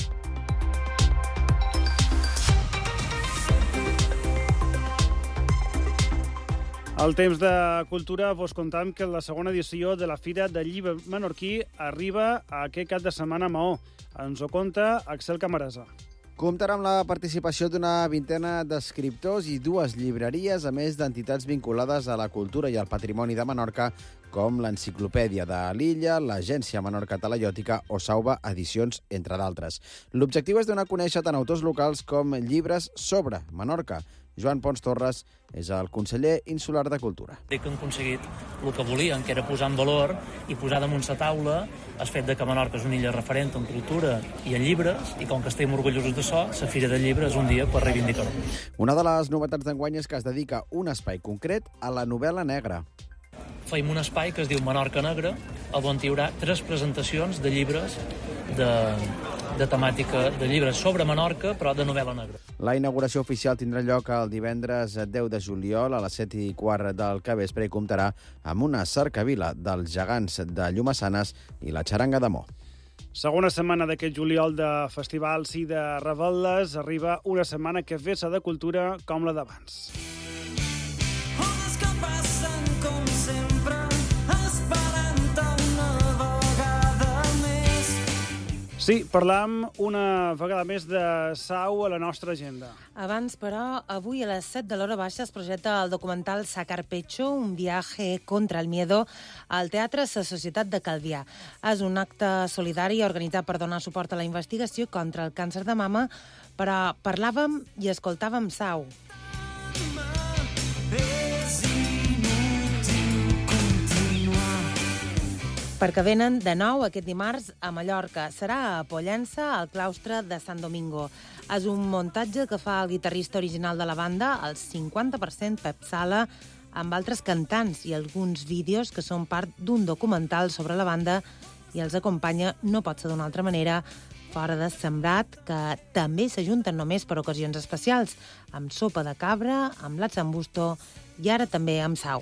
Al temps de cultura vos contam que la segona edició de la Fira del Llibre Menorquí arriba aquest cap de setmana a Maó. Ens ho conta Axel Camarasa. Comptarà amb la participació d'una vintena d'escriptors i dues llibreries, a més d'entitats vinculades a la cultura i al patrimoni de Menorca, com l'Enciclopèdia de l'Illa, l'Agència Menorca Talaiòtica o Sauva Edicions, entre d'altres. L'objectiu és donar a conèixer tant autors locals com llibres sobre Menorca. Joan Pons Torres és el conseller insular de Cultura. Crec que han aconseguit el que volien, que era posar en valor i posar damunt la taula el fet de que Menorca és una illa referent en cultura i en llibres, i com que estem orgullosos d'això, la Fira del Llibre és un dia per reivindicar-ho. Una de les novetats d'enguany és que es dedica un espai concret a la novel·la negra. Feim un espai que es diu Menorca Negra, on hi haurà tres presentacions de llibres de, de temàtica de llibres sobre Menorca, però de novel·la negra. La inauguració oficial tindrà lloc el divendres deu de juliol a les set i quart del capvespre i comptarà amb una cercavila dels gegants de Llumassanes i la xaranga de Mo. Segona setmana d'aquest juliol de festivals i de revetles, arriba una setmana que vessa de cultura com la d'abans. Sí, parlam una vegada més de Sau a la nostra agenda. Abans, però, avui a les set de l'hora baixa es projecta el documental Sacar Pecho, un viaje contra el miedo, al Teatre La Societat de Calvià. És un acte solidari organitzat per donar suport a la investigació contra el càncer de mama, però parlàvem i escoltàvem Sau. Perquè venen de nou aquest dimarts a Mallorca. Serà a Pollença, al claustre de Sant Domingo. És un muntatge que fa el guitarrista original de la banda, el cinquanta per cent Pep Sala, amb altres cantants i alguns vídeos que són part d'un documental sobre la banda i els acompanya, no pot ser d'una altra manera, fora de Sembrat, que també s'ajunten només per ocasions especials, amb sopa de cabra, amb latsambusto i ara també amb Sau.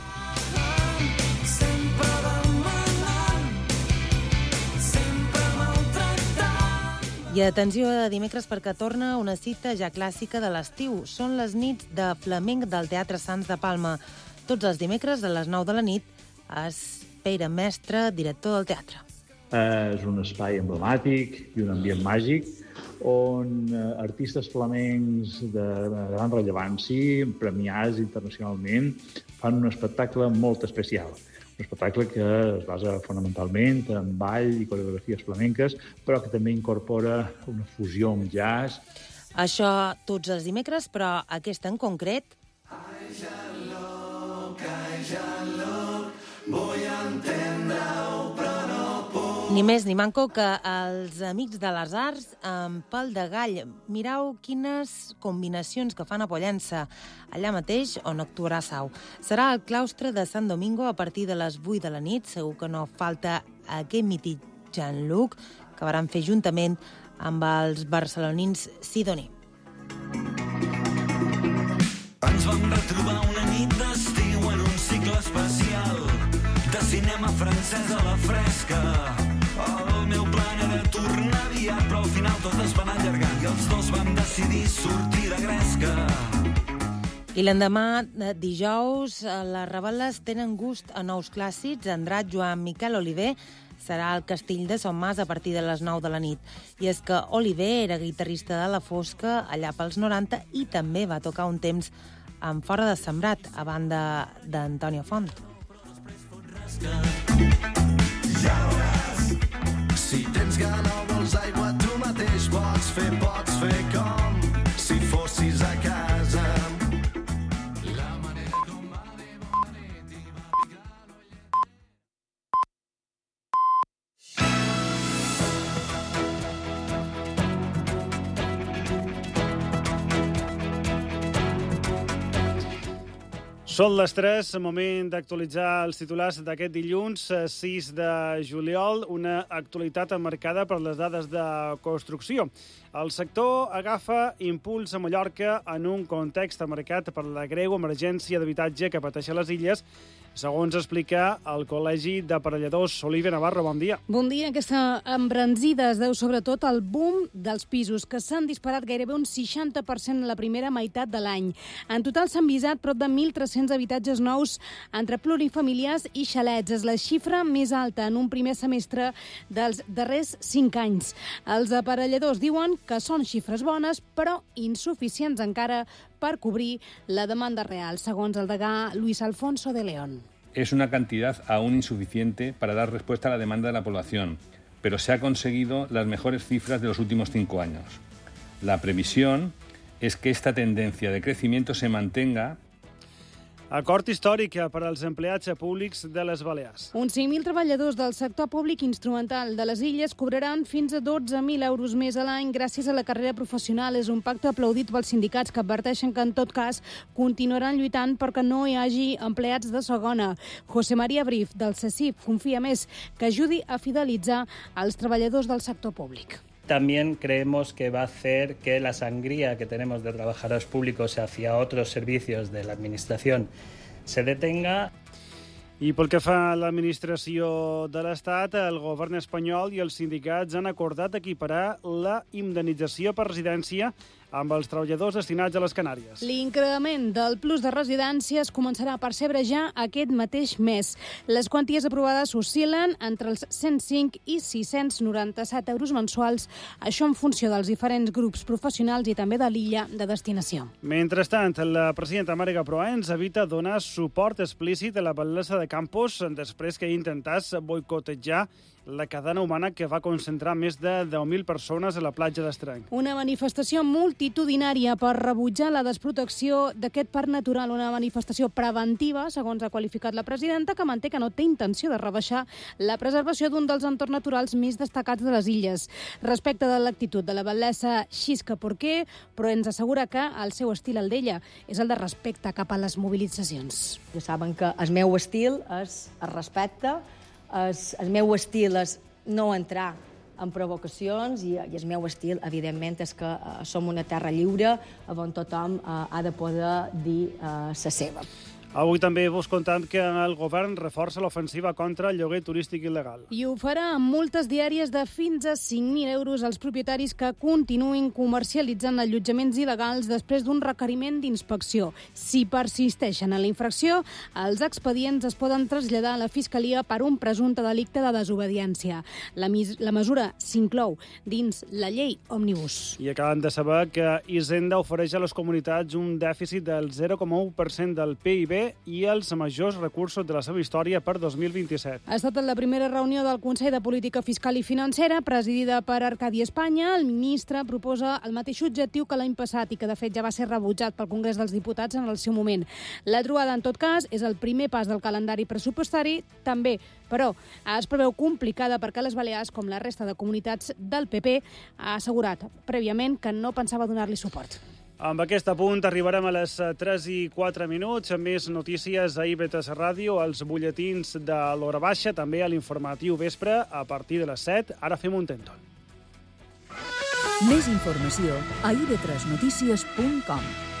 I atenció a dimecres perquè torna una cita ja clàssica de l'estiu. Són les nits de flamenc del Teatre Sants de Palma. Tots els dimecres a les nou de la nit és Pere Mestre, director del teatre. És un espai emblemàtic i un ambient màgic on artistes flamencs de gran rellevància, premiats internacionalment, fan un espectacle molt especial. Un espectacle que es basa fonamentalment en ball i coreografies flamenques, però que també incorpora una fusió amb jazz. Això tots els dimecres, però aquest en concret... Ai, ja loc, ai, ja loc, vull entendre-ho, però no puc. Ni més ni manco que els amics de les arts amb pal de gall. Mireu quines combinacions que fan a Pollença, allà mateix on actuarà Sau. Serà al claustre de Sant Domingo a partir de les vuit de la nit. Segur que no falta aquest mític Jean-Luc que varen fer juntament amb els barcelonins Sidoní. Ens vam retrobar una nit d'estiu en un cicle especial de cinema francès a la fresca. El meu plan era tornar aviat, però al final tot es va anar allargant i els dos vam decidir sortir de gresca. I l'endemà, dijous, les Rebel·les tenen gust a nous clàssics. Andrat Joan Miquel Oliver serà al Castell de Son Mas a partir de les nou de la nit. I és que Oliver era guitarrista de La Fosca allà pels noranta i també va tocar un temps amb Fora de Sembrat, a banda d'Antonio Font. Ja veuràs, si tens gana o vols aigua, tu mateix pots fer, pots fer com si fossis a casa. La manera com va bé, bona nit i va picant o llet. Són les tres, moment d'actualitzar els titulars d'aquest dilluns, sis de juliol, una actualitat marcada per les dades de construcció. El sector agafa impuls a Mallorca en un context marcat per la greu emergència d'habitatge que pateixen les illes, segons explica el Col·legi d'Aparelladors. Olivia Navarro, bon dia. Bon dia. Aquesta embranzida es deu sobretot al boom dels pisos, que s'han disparat gairebé un seixanta per cent en la primera meitat de l'any. En total s'han visat prop de mil tres-cents habitatges nous entre plurifamiliars i xalets. És la xifra més alta en un primer semestre dels darrers cinc anys. Els aparelladors diuen que són xifres bones, però insuficients encara per cobrir la demanda real, segons el degà Luis Alfonso de León. Es una cantidad aún insuficiente para dar respuesta a la demanda de la población, pero se ha conseguido las mejores cifras de los últimos cinco años. La previsión es que esta tendencia de crecimiento se mantenga. Acord històric per als empleats públics de les Balears. Uns cinc mil treballadors del sector públic instrumental de les illes cobraran fins a dotze mil euros més a l'any gràcies a la carrera professional. És un pacte aplaudit pels sindicats que adverteixen que, en tot cas, continuaran lluitant perquè no hi hagi empleats de segona. José María Brif, del CECIF, confia més que ajudi a fidelitzar els treballadors del sector públic. También creemos que va a hacer que la sangría que tenemos de trabajadores públicos hacia otros servicios de la Administración se detenga. I pel que fa a l'administració de l'Estat, el govern espanyol i els sindicats han acordat equiparar la indemnització per residència amb els treballadors destinats a les Canàries. L'increment del plus de residències començarà a percebre ja aquest mateix mes. Les quanties aprovades oscil·len entre els cent cinc i sis-cents noranta-set euros mensuals, això en funció dels diferents grups professionals i també de l'illa de destinació. Mentrestant, la presidenta Màriga Proens evita donar suport explícit a la batllessa de Campos després que intentàs boicotejar la cadena humana que va concentrar més de deu mil persones a la platja d'Estrenc. Una manifestació multitudinària per rebutjar la desprotecció d'aquest parc natural, una manifestació preventiva, segons ha qualificat la presidenta, que manté que no té intenció de rebaixar la preservació d'un dels entorns naturals més destacats de les illes. Respecte de l'actitud de la batllessa Xisca Porquer, però ens assegura que el seu estil, el d'ella, és el de respecte cap a les mobilitzacions. Ja saben que el meu estil és el respecte, Es, el meu estil és no entrar en provocacions i, i el meu estil, evidentment, és que uh, som una terra lliure on tothom uh, ha de poder dir uh, la seva. Avui també vos contem que el govern reforça l'ofensiva contra el lloguer turístic il·legal. I ho farà amb multes diàries de fins a cinc mil euros als propietaris que continuïn comercialitzant allotjaments il·legals després d'un requeriment d'inspecció. Si persisteixen en la infracció, els expedients es poden traslladar a la Fiscalia per un presumpte delicte de desobediència. La, la mesura s'inclou dins la llei Òmnibus. I acaben de saber que Hisenda ofereix a les comunitats un dèficit del zero coma u per cent del P I B i els majors recursos de la seva història per dos mil vint-i-set. Ha estat la primera reunió del Consell de Política Fiscal i Financera, presidida per Arcadi Espanya. El ministre proposa el mateix objectiu que l'any passat i que, de fet, ja va ser rebutjat pel Congrés dels Diputats en el seu moment. La trobada, en tot cas, és el primer pas del calendari pressupostari, també, però es preveu complicada perquè les Balears, com la resta de comunitats del P P, ha assegurat prèviament que no pensava donar-li suport. Amb aquest apunt arribarem a les tres i quatre minuts. Més notícies a I V tres Ràdio, als butlletins de l'hora baixa, també a l'informatiu vespre a partir de les set. Ara fem un tenton. Més informació a i v tres notícies punt com.